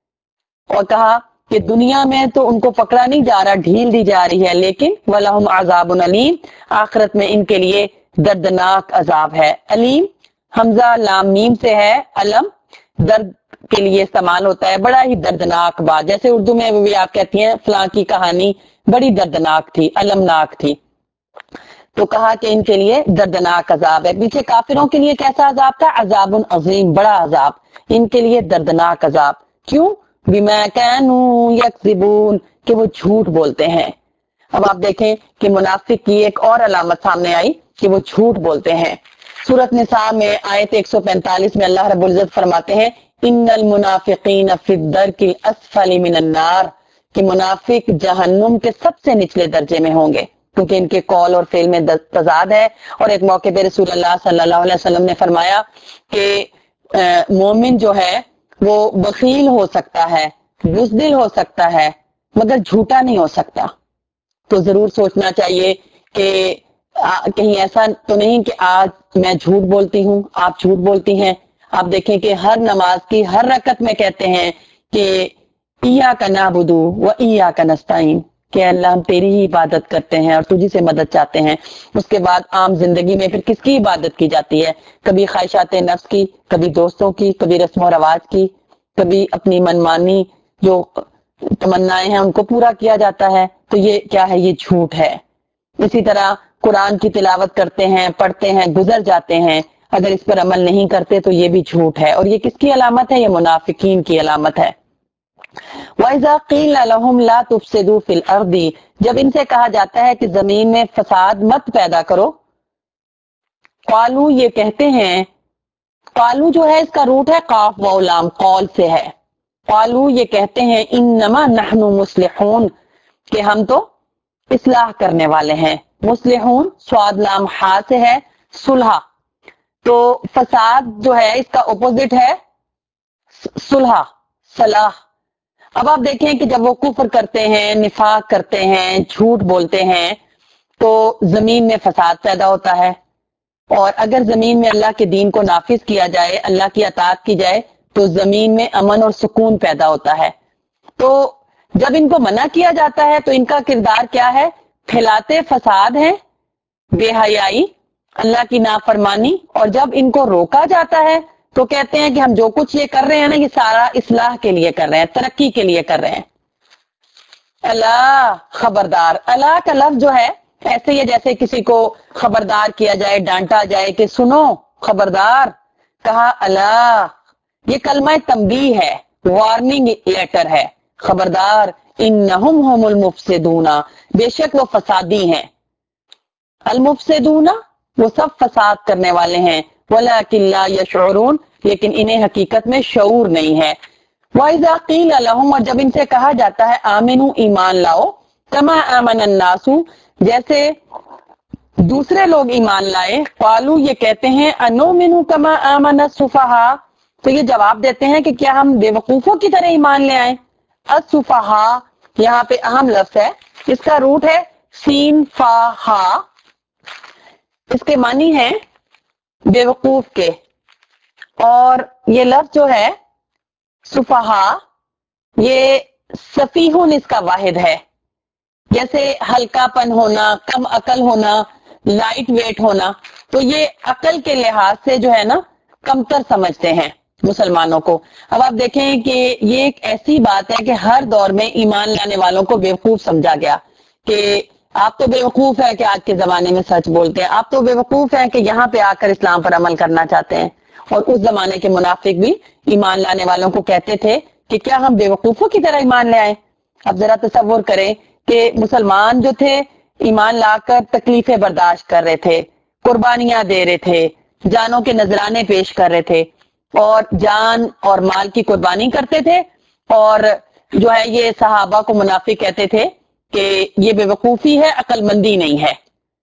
S1: اور کہا کہ دنیا میں تو ان کو پکڑا نہیں جا رہا، ڈھیل دی جا رہی ہے، لیکن وَلَهُمْ عَذَابٌ علیم، آخرت میں ان کے لیے دردناک عذاب ہے. علیم حمزہ لام میم سے ہے، علم درد کے لیے استعمال ہوتا ہے، بڑا ہی دردناک بات. جیسے اردو میں بھی آپ کہتی ہیں فلاں کی کہانی بڑی دردناک تھی، المناک تھی. تو کہا کہ ان کے لیے دردناک عذاب ہے. پیچھے کافروں کے لیے کیسا عذاب تھا؟ عذاب عظیم، بڑا عذاب. ان کے لیے دردناک عذاب. کیوں؟ بما كانوا يكذبون، کہ وہ جھوٹ بولتے ہیں. اب آپ دیکھیں کہ منافق کی ایک اور علامت سامنے آئی کہ وہ جھوٹ بولتے ہیں. سورۃ نساء میں آیت 145 میں اللہ رب العزت فرماتے ہیں ان المنافقین فی الدرک الاسفل من النار، کہ منافق جہنم کے سب سے نچلے درجے میں ہوں گے، کیونکہ ان کے قول اور فعل میں تضاد ہے. اور ایک موقع پہ رسول اللہ صلی اللہ علیہ وسلم نے فرمایا کہ مومن جو ہے وہ بخیل ہو سکتا ہے، بزدل ہو سکتا ہے، مگر جھوٹا نہیں ہو سکتا. تو ضرور سوچنا چاہیے کہ کہیں ایسا تو نہیں کہ آج میں جھوٹ بولتی ہوں، آپ جھوٹ بولتی ہیں. آپ دیکھیں کہ ہر نماز کی ہر رکعت میں کہتے ہیں کہ ایاک نعبد و ایاک نستعین، کہ اللہ ہم تیری ہی عبادت کرتے ہیں اور تجھی سے مدد چاہتے ہیں. اس کے بعد عام زندگی میں پھر کس کی عبادت کی جاتی ہے؟ کبھی خواہشات نفس کی، کبھی دوستوں کی، کبھی رسم و رواج کی، کبھی اپنی منمانی جو تمنائیں ہیں ان کو پورا کیا جاتا ہے. تو یہ کیا ہے؟ یہ جھوٹ ہے. اسی طرح قرآن کی تلاوت کرتے ہیں، پڑھتے ہیں، گزر جاتے ہیں، اگر اس پر عمل نہیں کرتے تو یہ بھی جھوٹ ہے. اور یہ کس کی علامت ہے؟ یہ منافقین کی علامت ہے. وَإِذَا قِيلَ لَهُمْ لَا تُفْسِدُوا فِي الْأَرْضِ جب ان سے کہا جاتا ہے کہ زمین میں فساد مت پیدا کرو، قالو یہ کہتے ہیں، قالو جو ہے اس کا روٹ ہے قاف واو لام، قول سے ہے. قالو یہ کہتے ہیں انما نحن مصلحون کہ ہم تو اصلاح کرنے والے ہیں. مصلحون سواد لام ہا سے ہے صلح. تو فساد جو ہے اس کا اپوزٹ ہے صلح، صلاح. اب آپ دیکھیں کہ جب وہ کفر کرتے ہیں، نفاق کرتے ہیں، جھوٹ بولتے ہیں تو زمین میں فساد پیدا ہوتا ہے. اور اگر زمین میں اللہ کے دین کو نافذ کیا جائے، اللہ کی اطاعت کی جائے تو زمین میں امن اور سکون پیدا ہوتا ہے. تو جب ان کو منع کیا جاتا ہے تو ان کا کردار کیا ہے؟ پھیلاتے فساد ہیں، بے حیائی، اللہ کی نافرمانی. اور جب ان کو روکا جاتا ہے تو کہتے ہیں کہ ہم جو کچھ یہ کر رہے ہیں نا یہ سارا اصلاح کے لیے کر رہے ہیں، ترقی کے لیے کر رہے ہیں. اللہ خبردار، اللہ کا لفظ جو ہے ایسے ہی ہے جیسے کسی کو خبردار کیا جائے، ڈانٹا جائے کہ سنو خبردار. کہا اللہ، یہ کلمہ تنبیہ ہے، وارننگ لیٹر ہے. خبردار، انہم ہم المفسدون بے شک وہ فسادی ہیں. المفسدون وہ سب فساد کرنے والے ہیں. ولکن لا یشعرون لیکن انہیں حقیقت میں شعور نہیں ہے. وَإِذَا قِيلَ لَهُمْ اور جب ان سے کہا جاتا ہے آمنو ایمان لاؤ، کما آمن الناس جیسے دوسرے لوگ ایمان لائے، قالو یہ کہتے ہیں انؤمن کما آمن السفہاء تو یہ جواب دیتے ہیں کہ کیا ہم بے وقوفوں کی طرح ایمان لے آئیں. السفہاء یہاں پہ اہم لفظ ہے، اس کا روٹ ہے سین فا ہا. اس کے معنی ہے بے وقوف کے. اور یہ لفظ جو ہے سفہا یہ سفیہن اس کا واحد ہے، جیسے ہلکا پن ہونا، کم عقل ہونا، لائٹ ویٹ ہونا. تو یہ عقل کے لحاظ سے جو ہے نا کمتر سمجھتے ہیں مسلمانوں کو. اب آپ دیکھیں کہ یہ ایک ایسی بات ہے کہ ہر دور میں ایمان لانے والوں کو بیوقوف سمجھا گیا کہ آپ تو بیوقوف ہیں کہ آج کے زمانے میں سچ بولتے ہیں، آپ تو بیوقوف ہیں کہ یہاں پہ آ کر اسلام پر عمل کرنا چاہتے ہیں. اور اس زمانے کے منافق بھی ایمان لانے والوں کو کہتے تھے کہ کیا ہم بیوقوفوں کی طرح ایمان لے آئیں. اب ذرا تصور کریں کہ مسلمان جو تھے ایمان لا کر تکلیفیں برداشت کر رہے تھے، قربانیاں دے رہے تھے، جانوں کے نذرانے پیش کر رہے تھے اور جان اور مال کی قربانی کرتے تھے. اور جو ہے یہ صحابہ کو منافق کہتے تھے کہ یہ بے وقوفی ہے، عقل مندی نہیں ہے.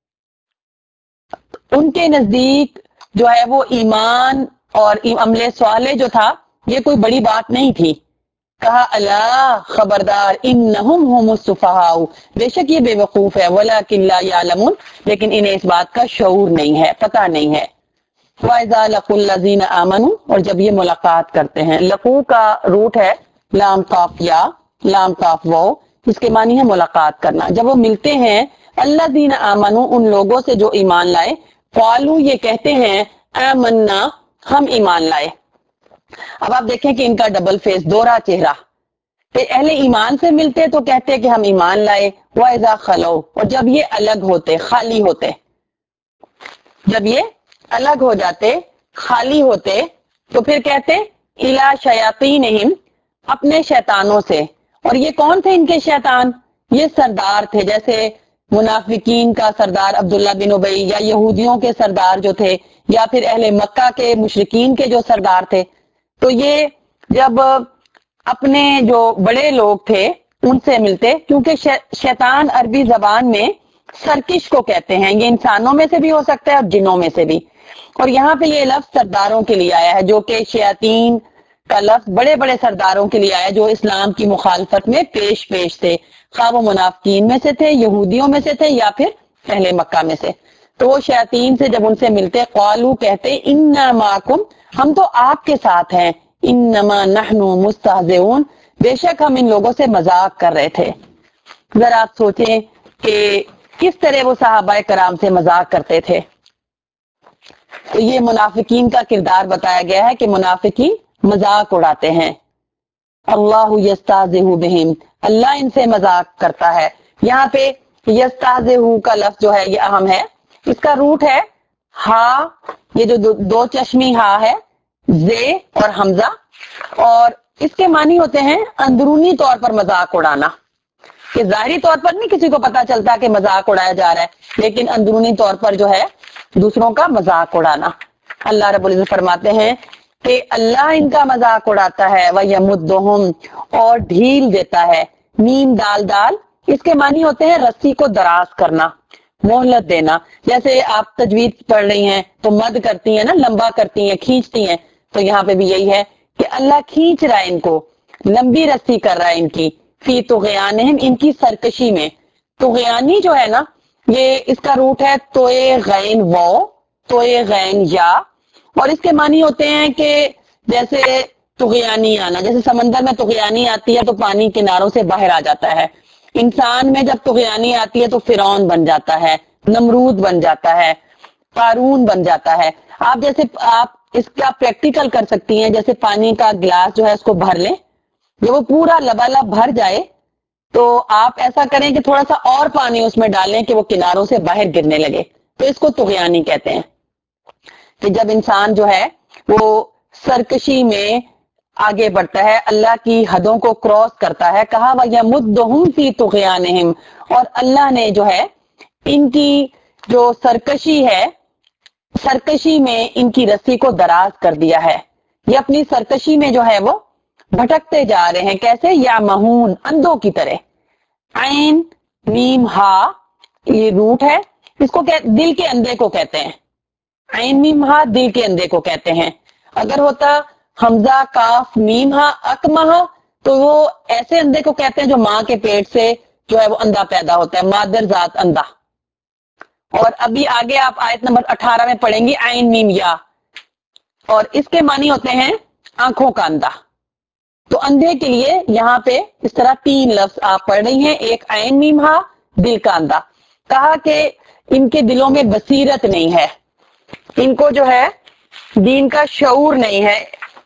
S1: ان کے نزدیک جو ہے وہ ایمان اور عمل صالح جو تھا یہ کوئی بڑی بات نہیں تھی. کہا اللہ خبردار انہم ہم السفہاء بے شک یہ بے وقوف ہے، ولکن لا یعلمون لیکن انہیں اس بات کا شعور نہیں ہے، پتہ نہیں ہے. وَإِذَا لَقُوا الَّذِينَ آمَنُوا اور جب یہ ملاقات کرتے ہیں، لقو کا روٹ ہے لام قاف یا، لام قاف واو، اس کے معنی ہے ملاقات کرنا. جب وہ ملتے ہیں الذین آمنوا ان لوگوں سے جو ایمان لائے، قالوا یہ کہتے ہیں آمنا ہم ایمان لائے. اب آپ دیکھیں کہ ان کا ڈبل فیس، دوہرا چہرہ. کہ اہل ایمان سے ملتے تو کہتے کہ ہم ایمان لائے، وَإِذَا خَلَوْا اور جب یہ الگ ہوتے، خالی ہوتے، جب یہ الگ ہو جاتے، خالی ہوتے تو پھر کہتے اِلَىٰ شَيَاطِینِهِمْ اپنے شیطانوں سے. اور یہ کون تھے ان کے شیطان؟ یہ سردار تھے، جیسے منافقین کا سردار عبداللہ بن ابی یا یہودیوں کے سردار جو تھے یا پھر اہل مکہ کے مشرکین کے جو سردار تھے. تو یہ جب اپنے جو بڑے لوگ تھے ان سے ملتے، کیونکہ شیطان عربی زبان میں سرکش کو کہتے ہیں، یہ انسانوں میں سے بھی ہو سکتا ہے اور جنوں میں سے بھی. اور یہاں پہ یہ لفظ سرداروں کے لیے آیا ہے، جو کہ شیاطین کا لفظ بڑے بڑے سرداروں کے لیے آیا جو اسلام کی مخالفت میں پیش تھے، خواہ وہ منافقین میں سے تھے، یہودیوں میں سے تھے یا پھر اہل مکہ میں سے. تو وہ شیاطین سے جب ان سے ملتے قالو کہتے انا معکم ہم تو آپ کے ساتھ ہیں، انما نحن مستہزئون بے شک ہم ان لوگوں سے مذاق کر رہے تھے. ذرا آپ سوچیں کہ کس طرح وہ صحابہ کرام سے مذاق کرتے تھے. تو یہ منافقین کا کردار بتایا گیا ہے کہ منافقین مذاق اڑاتے ہیں. اللہ یستہزئ بہم، اللہ ان سے مذاق کرتا ہے. یہاں پہ یستہزئ کا لفظ جو ہے یہ اہم ہے. اس کا روٹ ہے ہا، یہ جو دو چشمی ہا ہے، زے اور حمزہ، اور اس کے معنی ہوتے ہیں اندرونی طور پر مذاق اڑانا. کہ ظاہری طور پر نہیں کسی کو پتا چلتا کہ مذاق اڑایا جا رہا ہے، لیکن اندرونی طور پر جو ہے دوسروں کا مذاق اڑانا. اللہ رب العزت فرماتے ہیں کہ اللہ ان کا مذاق اڑاتا ہے وَيَمُدُّهُمْ، اور ڈھیل دیتا ہے. میم دال دال اس کے معنی ہوتے ہیں رسی کو دراز کرنا، مہلت دینا. جیسے آپ تجوید پڑھ رہی ہیں تو مد کرتی ہیں نا، لمبا کرتی ہیں، کھینچتی ہیں. تو یہاں پہ بھی یہی ہے کہ اللہ کھینچ رہا ہے ان کو، لمبی رسی کر رہا ہے ان کی، فی طغیانہم، ان کی سرکشی میں. طغیانی جو ہے نا، یہ اس کا روٹ ہے توئے غین واو، توئے غین یا، اور اس کے معنی ہوتے ہیں کہ جیسے طغیانی آنا، جیسے سمندر میں طغیانی آتی ہے تو پانی کناروں سے باہر آ جاتا ہے. انسان میں جب طغیانی آتی ہے تو فرعون بن جاتا ہے، نمرود بن جاتا ہے، قارون بن جاتا ہے. آپ اس کا پریکٹیکل کر سکتی ہیں. جیسے پانی کا گلاس جو ہے اس کو بھر لیں، جب وہ پورا لبالب بھر جائے تو آپ ایسا کریں کہ تھوڑا سا اور پانی اس میں ڈالیں کہ وہ کناروں سے باہر گرنے لگے. تو اس کو طغیانی کہتے ہیں کہ جب انسان جو ہے وہ سرکشی میں آگے بڑھتا ہے، اللہ کی حدوں کو کراس کرتا ہے. کہا وَيَمُدُّهُمْ فِي طُغْيَانِهِمْ، اور اللہ نے جو ہے ان کی جو سرکشی ہے، سرکشی میں ان کی رسی کو دراز کر دیا ہے. یہ اپنی سرکشی میں جو ہے وہ بھٹکتے جا رہے ہیں. کیسے؟ یا مہون، اندھوں کی طرح. عین میم ہا یہ روٹ ہے، اس کو دل کے اندھے کو کہتے ہیں. عین میم ہا دل کے اندھے کو کہتے ہیں. اگر ہوتا حمزہ کاف میم ہا اکمہ، تو وہ ایسے اندھے کو کہتے ہیں جو ماں کے پیٹ سے جو ہے وہ اندھا پیدا ہوتا ہے، مادر ذات اندھا. اور ابھی آگے آپ آیت نمبر 18 میں پڑھیں گی عین میم یا، اور اس کے معنی ہوتے ہیں آنکھوں کا اندھا. تو اندھے کے لیے یہاں پہ اس طرح 3 لفظ آپ پڑھ رہی ہیں، ایک عین میم ہا، دل کا اندھا. کہا کہ ان کے دلوں میں بصیرت نہیں ہے، ان کو جو ہے دین کا شعور نہیں ہے.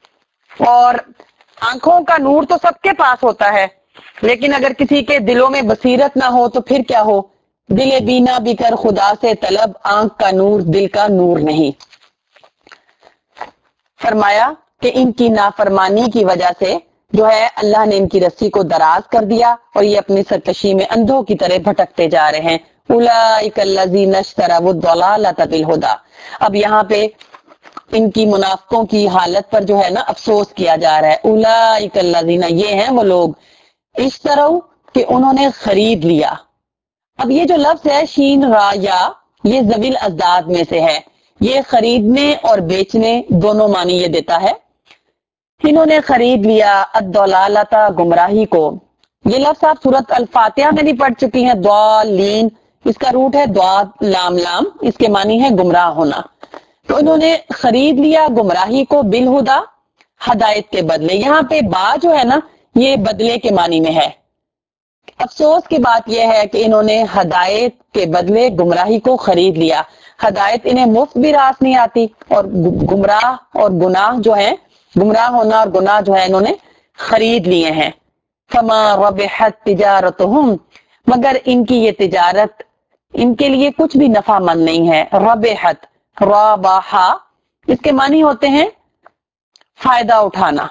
S1: اور آنکھوں کا نور تو سب کے پاس ہوتا ہے، لیکن اگر کسی کے دلوں میں بصیرت نہ ہو تو پھر کیا ہو؟ دل بینا بھی کر خدا سے طلب، آنکھ کا نور دل کا نور نہیں. فرمایا کہ ان کی نافرمانی کی وجہ سے جو ہے اللہ نے ان کی رسی کو دراز کر دیا اور یہ اپنی سرکشی میں اندھوں کی طرح بھٹکتے جا رہے ہیں. اولئک الذین اشتروا الضلالۃ بالہدی. اب یہاں پہ ان کی منافقوں کی حالت پر جو ہے نا افسوس کیا جا رہا ہے. اولئک الذین، یہ ہیں وہ لوگ، اشتروا کہ انہوں نے خرید لیا. اب یہ جو لفظ ہے شین را یا، یہ ذویل ازداد میں سے ہے. یہ خریدنے اور بیچنے دونوں معنی یہ دیتا ہے. انہوں نے خرید لیا الضلالۃ، گمراہی کو. یہ لفظ آپ سورۃ الفاتحہ میں بھی پڑھ چکی ہیں، ضالین، اس کا روٹ ہے ضاد لام لام، اس کے معنی ہے گمراہ ہونا. تو انہوں نے خرید لیا گمراہی کو بالہدا، ہدایت کے بدلے. یہاں پہ با جو ہے نا یہ بدلے کے معنی میں ہے. افسوس کی بات یہ ہے کہ انہوں نے ہدایت کے بدلے گمراہی کو خرید لیا. ہدایت انہیں مفت بھی راس نہیں آتی، اور گمراہ اور گناہ جو ہے، گمراہ ہونا اور گناہ جو ہے انہوں نے خرید لیے ہیں. فما ربحت تجارتهم، مگر ان کی یہ تجارت ان کے لیے کچھ بھی نفع مند نہیں ہے. ربحت، رابحا، اس کے معنی ہوتے ہیں فائدہ اٹھانا.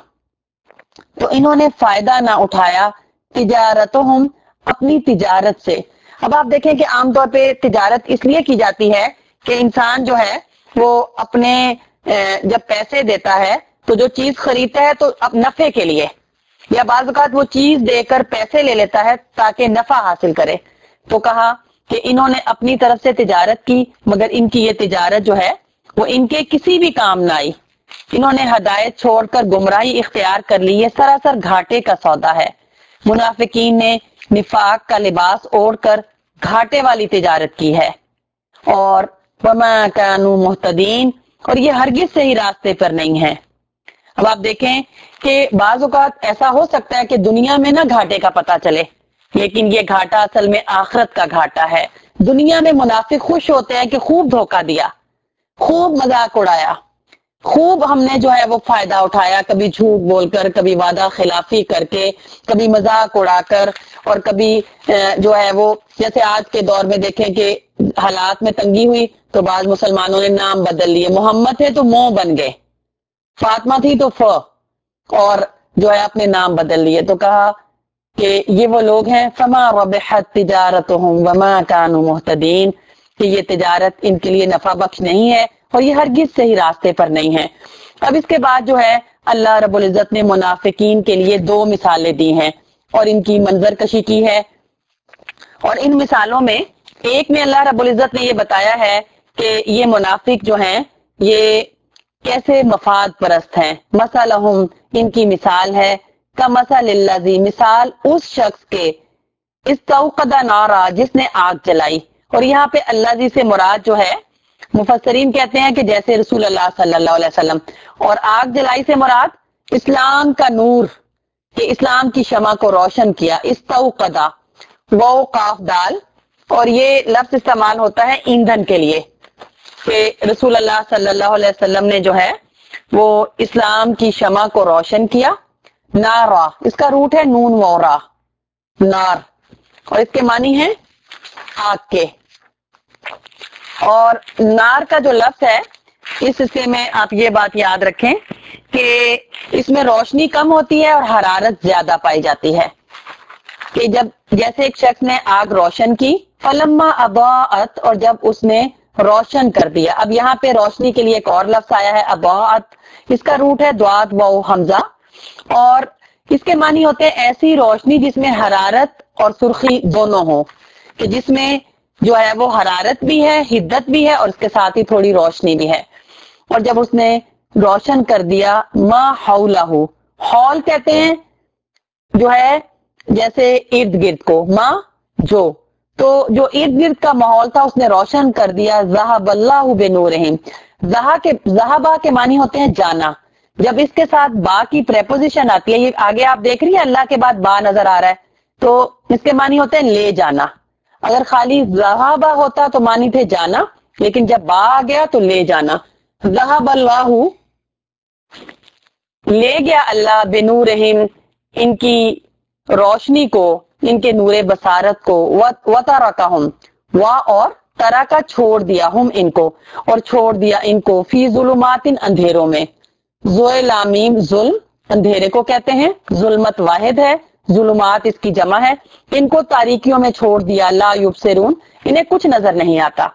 S1: تو انہوں نے فائدہ نہ اٹھایا تجارتهم، اپنی تجارت سے. اب آپ دیکھیں کہ عام طور پہ تجارت اس لیے کی جاتی ہے کہ انسان جو ہے وہ اپنے جب پیسے دیتا ہے تو جو چیز خریدتا ہے تو اب نفع کے لیے، یا بعض اوقات وہ چیز دے کر پیسے لے لیتا ہے تاکہ نفع حاصل کرے. تو کہا کہ انہوں نے اپنی طرف سے تجارت کی، مگر ان کی یہ تجارت جو ہے وہ ان کے کسی بھی کام نہ آئی. انہوں نے ہدایت چھوڑ کر گمراہی اختیار کر لی. یہ سراسر گھاٹے کا سودا ہے. منافقین نے نفاق کا لباس اوڑھ کر گھاٹے والی تجارت کی ہے. اور وما كانوا مهتدین، اور یہ ہرگز سے ہی راستے پر نہیں ہے. اب آپ دیکھیں کہ بعض اوقات ایسا ہو سکتا ہے کہ دنیا میں نہ گھاٹے کا پتہ چلے، لیکن یہ گھاٹا اصل میں آخرت کا گھاٹا ہے۔ دنیا میں منافق خوش ہوتے ہیں کہ خوب دھوکہ دیا، خوب مذاق اڑایا، خوب ہم نے جو ہے وہ فائدہ اٹھایا، کبھی جھوٹ بول کر، کبھی وعدہ خلافی کر کے، کبھی مذاق اڑا کر، اور کبھی جو ہے وہ جیسے آج کے دور میں دیکھیں کہ حالات میں تنگی ہوئی تو بعض مسلمانوں نے نام بدل لیے، محمد تھے تو مو بن گئے، فاطمہ تھی تو اور جو ہے اپنے نام بدل لیے، تو کہا کہ یہ وہ لوگ ہیں فما ربحت تجارتهم وما كانوا مهتدين، کہ یہ تجارت ان کے لیے نفع بخش نہیں ہے اور یہ ہرگز صحیح راستے پر نہیں ہے۔ اب اس کے بعد جو ہے اللہ رب العزت نے منافقین کے لیے دو مثالیں دی ہیں اور ان کی منظر کشی کی ہے، اور ان مثالوں میں ایک میں اللہ رب العزت نے یہ بتایا ہے کہ یہ منافق جو ہیں یہ کیسے مفاد پرست ہیں۔ مثلہم، ان کی مثال ہے کمثل الذی، مثال اس شخص کے استوقد نارا، جس نے آگ جلائی، اور یہاں پہ اللہ جی سے مراد جو ہے مفسرین کہتے ہیں کہ جیسے رسول اللہ صلی اللہ علیہ وسلم، اور آگ جلائی سے مراد اسلام کا نور، کہ اسلام کی شمع کو روشن کیا، استوقدا، واو قاف دال، اور یہ لفظ استعمال ہوتا ہے ایندھن کے لیے، کہ رسول اللہ صلی اللہ علیہ وسلم نے جو ہے وہ اسلام کی شمع کو روشن کیا۔ نارا، اس کا روٹ ہے نون وورا، نار، اور اس کے معنی ہے آگ کے۔ اور نار کا جو لفظ ہے اس حصے میں آپ یہ بات یاد رکھیں کہ اس میں روشنی کم ہوتی ہے اور حرارت زیادہ پائی جاتی ہے، کہ جب جیسے ایک شخص نے آگ روشن کی، فلما اضاءت، اور جب اس نے روشن کر دیا۔ اب یہاں پہ روشنی کے لیے ایک اور لفظ آیا ہے اضاءت، اس کا روٹ ہے ضاد واو حمزہ، اور اس کے معنی ہوتے ہیں ایسی روشنی جس میں حرارت اور سرخی دونوں ہوں، کہ جس میں جو ہے وہ حرارت بھی ہے، حدت بھی ہے، اور اس کے ساتھ ہی تھوڑی روشنی بھی ہے۔ اور جب اس نے روشن کر دیا ما حولہ، حول کہتے ہیں جو ہے جیسے ارد گرد کو، ما جو، تو جو ارد گرد کا ماحول تھا اس نے روشن کر دیا۔ ذہب اللہ بنورہم، ذہبہ کے معنی ہوتے ہیں جانا، جب اس کے ساتھ با کی پریپوزیشن آتی ہے، یہ آگے آپ دیکھ رہی ہیں اللہ کے بعد با نظر آ رہا ہے، تو اس کے معنی ہوتے ہیں لے جانا۔ اگر خالی ذہبہ ہوتا تو معنی تھے جانا، لیکن جب با آ گیا تو لے جانا۔ ذہب اللہ، لے گیا اللہ، بنورہم، ان کی روشنی کو، ان کے نور بصارت کو، وَتَرَکَہُمْ، اور طرح کا چھوڑ دیا، ہم ان کو، اور چھوڑ دیا ان کو، فی ظلمات، اندھیروں میں۔ زوئے لامیم، ظلم اندھیرے کو کہتے ہیں، ظلمت واحد ہے، ظلمات اس کی جمع ہے، ان کو تاریکیوں میں چھوڑ دیا، لا یبصرون، انہیں کچھ نظر نہیں آتا۔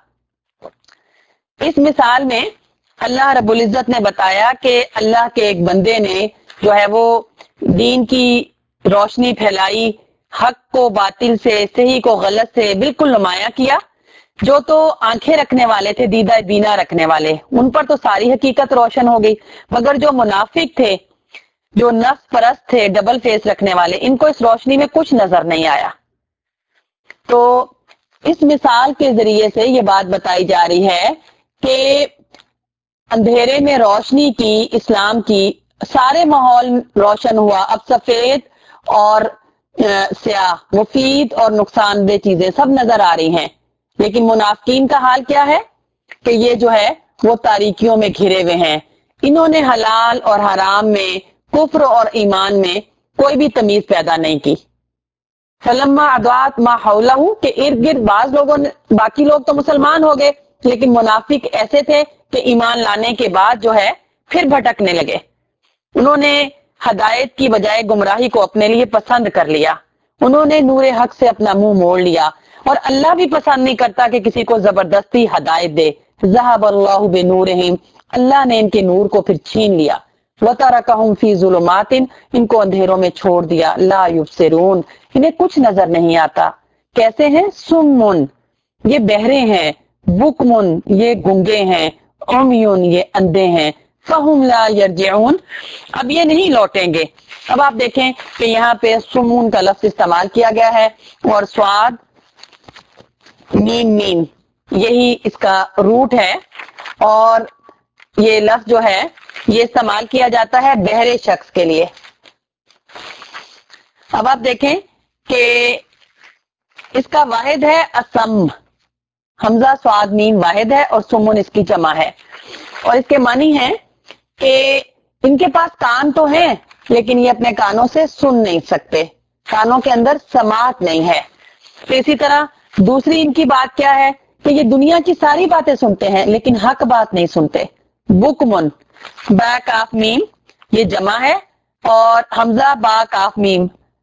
S1: اس مثال میں اللہ رب العزت نے بتایا کہ اللہ کے ایک بندے نے جو ہے وہ دین کی روشنی پھیلائی، حق کو باطل سے، صحیح کو غلط سے بالکل نمایاں کیا۔ جو تو آنکھیں رکھنے والے تھے، دیدہ بینا رکھنے والے، ان پر تو ساری حقیقت روشن ہو گئی، مگر جو منافق تھے، جو نفس پرست تھے، ڈبل فیس رکھنے والے، ان کو اس روشنی میں کچھ نظر نہیں آیا۔ تو اس مثال کے ذریعے سے یہ بات بتائی جا رہی ہے کہ اندھیرے میں روشنی کی، اسلام کی، سارے ماحول روشن ہوا، اب سفید اور سیاہ، مفید اور نقصان دہ چیزیں سب نظر آ رہی ہیں، لیکن منافقین کا حال کیا ہے کہ یہ جو ہے وہ تاریکیوں میں گھرے ہوئے ہیں، انہوں نے حلال اور حرام میں، کفر اور ایمان میں کوئی بھی تمیز پیدا نہیں کی۔ فلما اضاءت ما حولہ، کہ ارد گرد بعض لوگوں نے، باقی لوگ تو مسلمان ہو گئے، لیکن منافق ایسے تھے کہ ایمان لانے کے بعد جو ہے پھر بھٹکنے لگے، انہوں نے ہدایت کی بجائے گمراہی کو اپنے لیے پسند کر لیا، انہوں نے نور حق سے اپنا منہ موڑ لیا، اور اللہ بھی پسند نہیں کرتا کہ کسی کو زبردستی ہدایت دے۔ ذہب اللہ بنورہم، اللہ نے ان کے نور کو پھر چھین لیا۔ وَتَرَکَهُمْ فِي ظُلُمَاتٍ، ان کو اندھیروں میں چھوڑ دیا، لا یبصرون، انہیں کچھ نظر نہیں آتا۔ کیسے ہیں؟ سمن، یہ بہرے ہیں، بکمن، یہ گنگے ہیں، عمیون، یہ اندھے ہیں، فہم لا یرجعون، اب یہ نہیں لوٹیں گے۔ اب آپ دیکھیں کہ یہاں پہ سمون کا لفظ استعمال کیا گیا ہے، اور سواد میم میم یہی اس کا روٹ ہے، اور یہ لفظ جو ہے یہ استعمال کیا جاتا ہے بہرے شخص کے لیے۔ اب آپ دیکھیں کہ اس کا واحد ہے اسم، حمزہ سواد میم واحد ہے اور سمن اس کی جمع ہے، اور اس کے معنی ہے کہ ان کے پاس کان تو ہیں لیکن یہ اپنے کانوں سے سن نہیں سکتے، کانوں کے اندر سماعت نہیں ہے۔ تو اسی طرح دوسری ان کی بات کیا ہے کہ یہ دنیا کی ساری باتیں سنتے ہیں لیکن حق بات نہیں سنتے۔ بکمن، با کاف میم یہ جمع ہے، اور حمزہ با کاف میم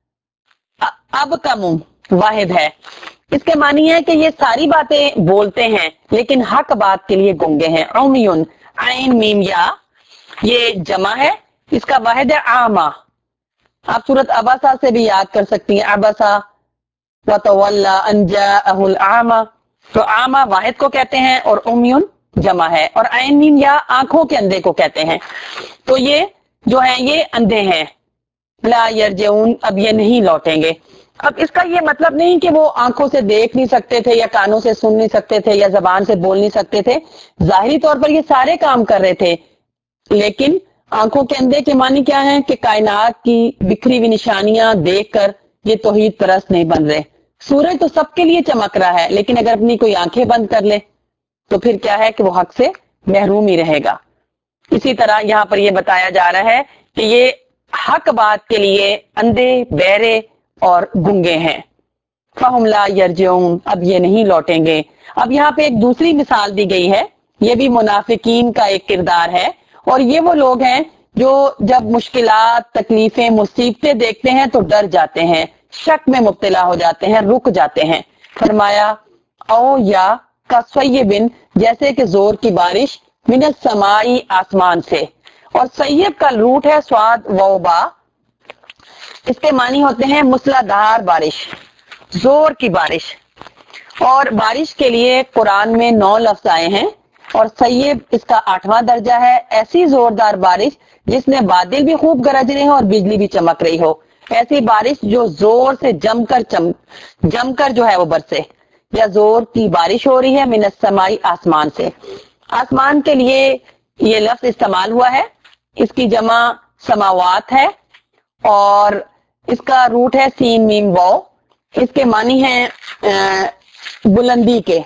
S1: اب کم واحد ہے۔ اس کے معنی ہے کہ یہ ساری باتیں بولتے ہیں لیکن حق بات کے لیے گنگے ہیں۔ عمیون، عین میم یا یہ جمع ہے، اس کا واحد ہے عامہ۔ آپ سورت ابسا سے بھی یاد کر سکتی ہیں، ابسا وتولا ان جاءہ الاعمى، تو عامہ واحد کو کہتے ہیں اور عمیون جمع ہے، اور عین میم یا آنکھوں کے اندھے کو کہتے ہیں۔ تو یہ جو ہیں یہ اندھے ہیں، لا یرجعون اب یہ نہیں لوٹیں گے۔ اب اس کا یہ مطلب نہیں کہ وہ آنکھوں سے دیکھ نہیں سکتے تھے یا کانوں سے سن نہیں سکتے تھے یا زبان سے بول نہیں سکتے تھے، ظاہری طور پر یہ سارے کام کر رہے تھے، لیکن آنکھوں کے اندھے کے معنی کیا ہیں کہ کائنات کی بکھری ہوئی نشانیاں دیکھ کر یہ توحید پرست نہیں بن رہے۔ سورج تو سب کے لیے چمک رہا ہے لیکن اگر اپنی کوئی آنکھیں بند کر لے تو پھر کیا ہے کہ وہ حق سے محروم ہی رہے گا۔ اسی طرح یہاں پر یہ بتایا جا رہا ہے کہ یہ حق بات کے لیے اندھے، بہرے اور گنگے ہیں۔ فَهُمْ لَا يَرْجِعُونَ اب یہ نہیں لوٹیں گے۔ اب یہاں پہ ایک دوسری مثال دی گئی ہے، یہ بھی منافقین کا ایک کردار ہے، اور یہ وہ لوگ ہیں جو جب مشکلات، تکلیفیں، مصیبتیں دیکھتے ہیں تو ڈر جاتے ہیں، شک میں مبتلا ہو جاتے ہیں، رک جاتے ہیں۔ فرمایا او یا کَصَیِّبٍ جیسے کہ زور کی بارش، من السمائی آسمان سے، اور سیب کا روٹ ہے سواد ووبا، اس کے معنی ہوتے ہیں موسلادھار بارش، زور کی بارش، اور بارش کے لیے قرآن میں 9 لفظ آئے ہیں، اور سیب اس کا 8واں درجہ ہے، ایسی زوردار بارش جس میں بادل بھی خوب گرج رہے ہوں اور بجلی بھی چمک رہی ہو، ایسی بارش جو زور سے جم کر جو ہے وہ برسے، یا زور کی بارش ہو رہی ہے من السمائی آسمان سے۔ آسمان کے لیے یہ لفظ استعمال ہوا ہے، اس کی جمع سماوات ہے، اور اس کا روٹ ہے سین میم واو، اس کے معنی ہیں بلندی کے۔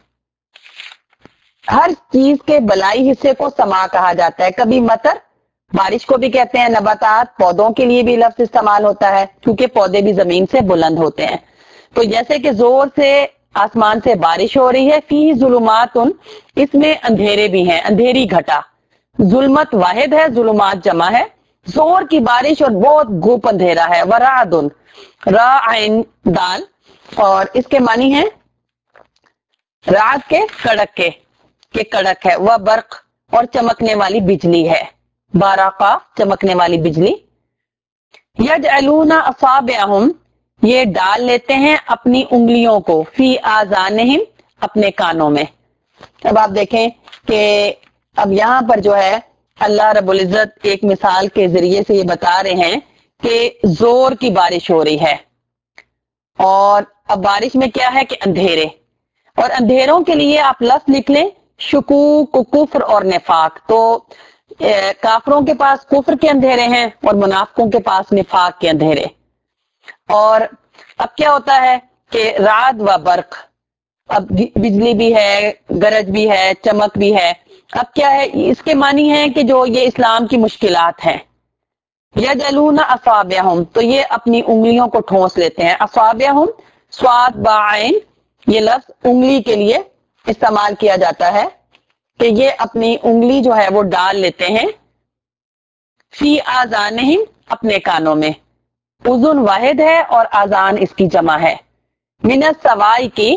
S1: ہر چیز کے بلائی حصے کو سما کہا جاتا ہے، کبھی مطر، بارش کو بھی کہتے ہیں، نباتات، پودوں کے لیے بھی لفظ استعمال ہوتا ہے کیونکہ پودے بھی زمین سے بلند ہوتے ہیں۔ تو جیسے کہ زور سے آسمان سے بارش ہو رہی ہے، فی ظلمات اس میں اندھیرے بھی ہیں، اندھیری گھٹا، ظلمت واحد ہے، ظلمات جمع ہے، زور کی بارش اور بہت گھوپ اندھیرا ہے، ورعد را عین دال، اور اس کے معنی ہیں رات کے کڑک کے کڑک ہے، وہ برق اور چمکنے والی بجلی ہے، باراقا چمکنے والی بجلی۔ یجعلون اصابعہم یہ ڈال لیتے ہیں اپنی انگلیوں کو، فی آذانہم اپنے کانوں میں۔ اب آپ دیکھیں کہ اب یہاں پر جو ہے اللہ رب العزت ایک مثال کے ذریعے سے یہ بتا رہے ہیں کہ زور کی بارش ہو رہی ہے، اور اب بارش میں کیا ہے کہ اندھیرے، اور اندھیروں کے لیے آپ لفظ لکھ لیں شکوک، کفر اور نفاق۔ تو کافروں کے پاس کفر کے اندھیرے ہیں اور منافقوں کے پاس نفاق کے اندھیرے۔ اور اب کیا ہوتا ہے کہ رعد و برق، اب بجلی بھی ہے، گرج بھی ہے، چمک بھی ہے، اب کیا ہے اس کے معنی ہے کہ جو یہ اسلام کی مشکلات ہیں، یجعلون اصابعہم تو یہ اپنی انگلیوں کو ٹھونس لیتے ہیں، اصابعہم سواد بعین یہ لفظ انگلی کے لیے استعمال کیا جاتا ہے کہ یہ اپنی انگلی جو ہے وہ ڈال لیتے ہیں، فی آذانہم اپنے کانوں میں، اذن واحد ہے اور آذان اس کی جمع ہے، من السوائق کی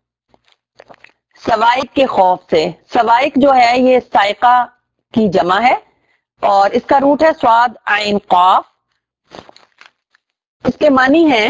S1: سوائق کے خوف سے، سوائق جو ہے یہ سائقہ کی جمع ہے اور اس کا روٹ ہے سواد عین قاف، اس کے معنی ہیں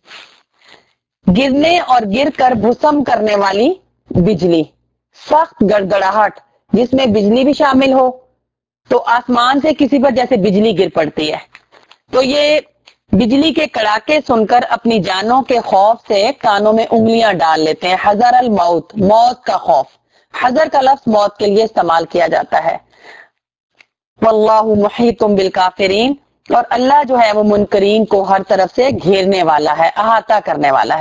S1: گرنے اور گر کر بھسم کرنے والی بجلی، سخت گڑگڑاہٹ جس میں بجلی بھی شامل ہو، تو آسمان سے کسی پر جیسے بجلی گر پڑتی ہے، تو یہ بجلی کے کڑاکے سن کر اپنی جانوں کے خوف سے کانوں میں انگلیاں ڈال لیتے ہیں، حذر الموت موت کا خوف، حذر کا لفظ موت کے لیے استعمال کیا جاتا ہے، واللہ محیط بالکافرین اور اللہ جو ہے وہ منکرین کو ہر طرف سے گھیرنے والا ہے، احاطہ کرنے والا ہے۔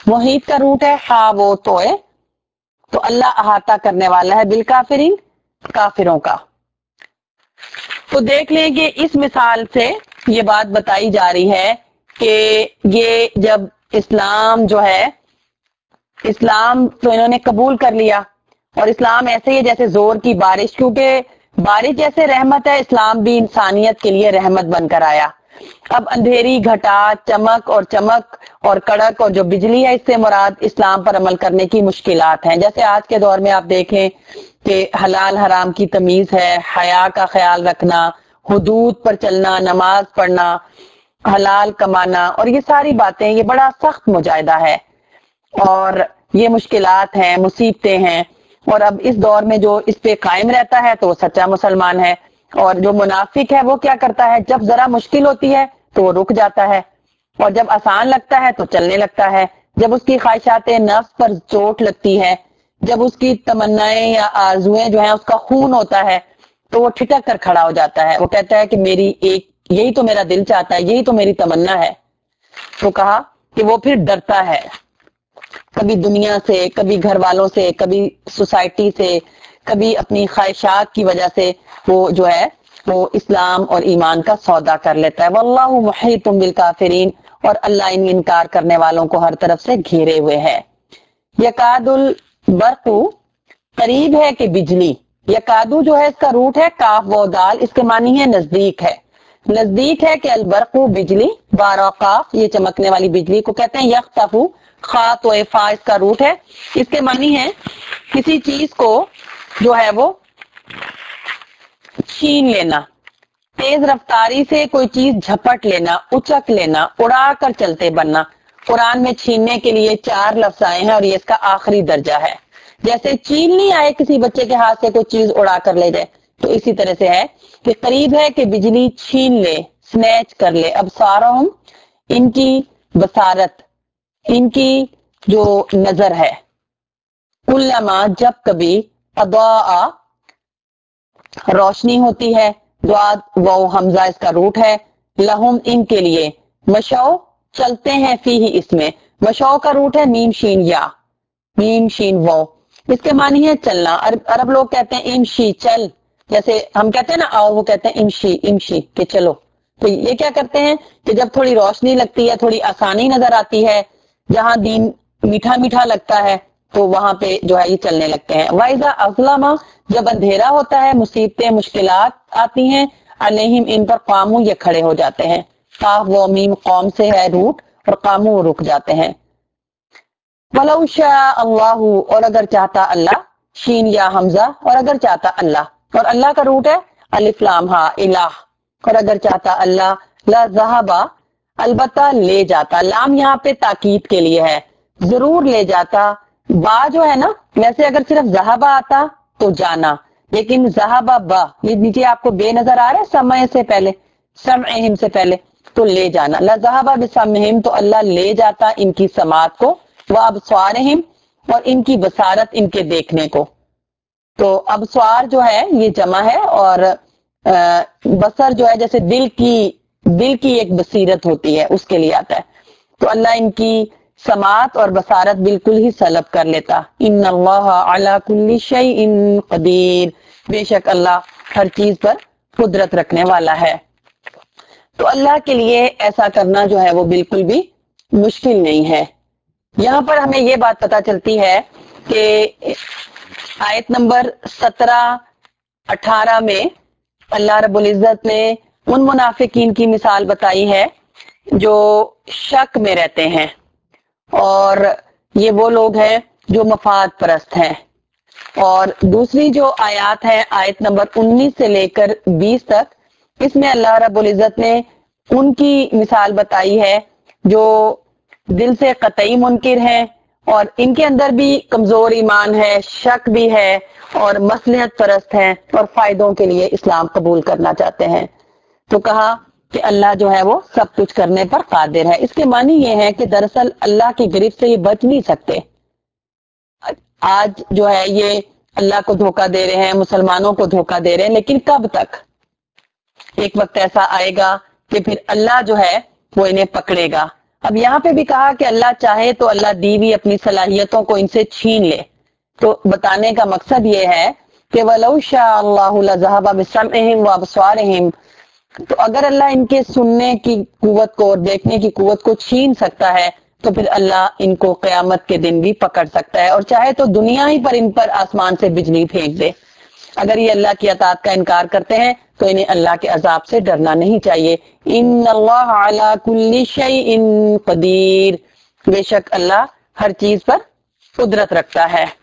S1: मुहीत का रूट है हा वो तोए, तो अल्लाह अहाता करने वाला है बिल काफिरीन, काफिरों का। तो देख लें कि इस मिसाल से ये बात बताई जा रही है कि ये जब इस्लाम जो है, इस्लाम तो इन्होंने कबूल कर लिया, और इस्लाम ऐसे ही है जैसे जोर की बारिश, क्योंकि बारिश जैसे रहमत है, इस्लाम भी इंसानियत के लिए रहमत बनकर आया। अब अंधेरी, घटा, चमक और कड़क और जो बिजली है, इससे मुराद इस्लाम पर अमल करने की मुश्किलात हैं। जैसे आज के दौर में आप देखें कि हलाल हराम की तमीज है, हया का ख्याल रखना, हुदूद पर चलना, नमाज पढ़ना, हलाल कमाना, और ये सारी बातें, ये बड़ा सख्त मुजाहिदा है और ये मुश्किलात हैं, मुसीबतें हैं। और अब इस दौर में जो इस पे कायम रहता है तो वो सच्चा मुसलमान है, और जो मुनाफिक है वो क्या करता है, जब जरा मुश्किल होती है तो वो रुक जाता है, और जब आसान लगता है तो चलने लगता है। जब उसकी ख्वाहिशात नफ्स पर चोट लगती है, जब उसकी तमन्नाएं या आरजुएं जो है उसका खून होता है, तो वो ठिठक कर खड़ा हो जाता है। वो कहता है कि मेरी एक, यही तो मेरा दिल चाहता है, यही तो मेरी तमन्ना है। तो कहा कि वो फिर डरता है, कभी दुनिया से, कभी घर वालों से, कभी सोसाइटी से, कभी अपनी ख्वाहिशात की वजह से वो जो है वो इस्लाम और ईमान का सौदा कर लेता है। वल्लाहु मुहीतुम बिल काफिरीन, और अल्लाह इन इनकार करने वालों को हर तरफ से घेरे हुए है। यकादुल बरकु, करीब है कि बिजली। यकादू जो है इसका रूट है काफ व दाल, इसके मानी है नजदीक है। नजदीक है कि अलबरकु बिजली, बारा काफ, ये चमकने वाली बिजली को कहते हैं। यख्तफू, खा तो फा इसका रूट है, इसके मानी है किसी चीज को जो है वो छीन लेना, तेज रफ्तारी से कोई चीज झपट लेना, उचक लेना, उड़ा कर चलते बनना। कुरान में छीनने के लिए 4 लफ्ज आए हैं और ये इसका आखिरी दर्जा है। जैसे चीन नहीं आए किसी बच्चे के हाथ से कोई चीज उड़ा कर ले जाए, तो इसी तरह से है कि करीब है कि बिजली छीन ले, स्नैच कर ले। अब सारों, इनकी बसारत, इनकी जो नजर है, कुल्लमा जब कभी, अदा रोशनी होती है, द्वाद वो हमजा इसका रूट है, लहुम इनके लिए, मशौ चलते हैं फी ही इसमें, मशौ का रूट है मीम शीन या, मीम शीन वो, इसके मानी है चलना। अरब लोग कहते हैं इमशी चल, जैसे हम कहते हैं ना आओ, वो कहते हैं इमशी इमशी के चलो। तो ये क्या करते हैं कि जब थोड़ी रोशनी लगती है, थोड़ी आसानी नजर आती है, जहां दीन मीठा मीठा लगता है, तो वहां पे जो है ये चलने लगते हैं। वाइजा अजलामा, जब अंधेरा होता है, मुसीबतें मुश्किलात आती हैं, अलैहिम इन पर, कामू ये खड़े हो जाते हैं। काफ व मीम कौम से है रूट, और कामू रुक जाते हैं। वलौ शाअ अल्लाहु, और अगर चाहता अल्लाह, शीन या हमजा, और अगर चाहता अल्लाह, और अल्लाह का रूट है अलिफ लाम हा इलाह, और अगर चाहता अल्लाह, ला ज़हबा, अलबत्ता ले जाता, लाम यहाँ पे ताकीद के लिए है, जरूर ले जाता। बा जो है ना, वैसे अगर सिर्फ जहाबा आता तो जाना, लेकिन जहाबा बा, ये नीचे आपको बे नजर आ रहा है समय से पहले, समहिम से पहले, तो ले जाना। ला ज़हबा बिसमहिम, तो अल्लाह ले जाता इनकी समात को, व अबसारहिम, और इनकी बसारत, इनके देखने को। तो अबसार जो है ये जमा है, और बसर जो है जैसे दिल की एक बसीरत होती है, उसके लिए आता है। तो अल्लाह इनकी समात और बसारत बिल्कुल ही सलब कर लेता। इन्नल्लाह अला कुल्ली शैइन कदीर, बेशक अल्लाह हर चीज पर कुदरत रखने वाला है। तो अल्लाह के लिए ऐसा करना जो है वो बिल्कुल भी मुश्किल नहीं है। यहां पर हमें ये बात पता चलती है कि आयत नंबर 17-18 में अल्लाह रब्बुल इज्जत ने उन मुनाफिकीन की मिसाल बताई है जो शक में रहते हैं, और ये वो लोग हैं जो मफाद परस्त हैं। और दूसरी जो आयत है, आयत नंबर 19 से लेकर 20 तक, इसमें अल्लाह रब्बुल इज्जत ने उनकी मिसाल बताई है जो दिल से कतई मुनकिर हैं, और इनके अंदर भी कमजोर ईमान है, शक भी है, और मसलहत परस्त हैं, और फायदों के लिए इस्लाम कबूल करना चाहते हैं। तो कहा कि अल्लाह जो है वो सब कुछ करने पर कादिर है। इसके मानी ये है कि दरअसल अल्लाह की गिरफ्त से ये बच नहीं सकते। आज जो है ये अल्लाह को धोखा दे रहे हैं, मुसलमानों को धोखा दे रहे हैं, लेकिन कब तक? एक वक्त ऐसा आएगा कि फिर अल्लाह जो है वो इन्हें पकड़ेगा। اب یہاں پہ بھی کہا کہ اللہ چاہے تو اللہ دی ہوئی اپنی صلاحیتوں کو ان سے چھین لے، تو بتانے کا مقصد یہ ہے کہ وَلَوْ شَاءَ اللَّهُ لَذَهَبَ بِسَمْعِهِمْ وَأَبْصَارِهِمْ، تو اگر اللہ ان کے سننے کی قوت کو اور دیکھنے کی قوت کو چھین سکتا ہے تو پھر اللہ ان کو قیامت کے دن بھی پکڑ سکتا ہے، اور چاہے تو دنیا ہی پر ان پر آسمان سے بجلی پھینک دے۔ اگر یہ اللہ کی اطاعت کا انکار کرتے ہیں تو انہیں اللہ کے عذاب سے ڈرنا نہیں چاہیے۔ ان اللہ علی کل شیء قدیر، بے شک اللہ ہر چیز پر قدرت رکھتا ہے۔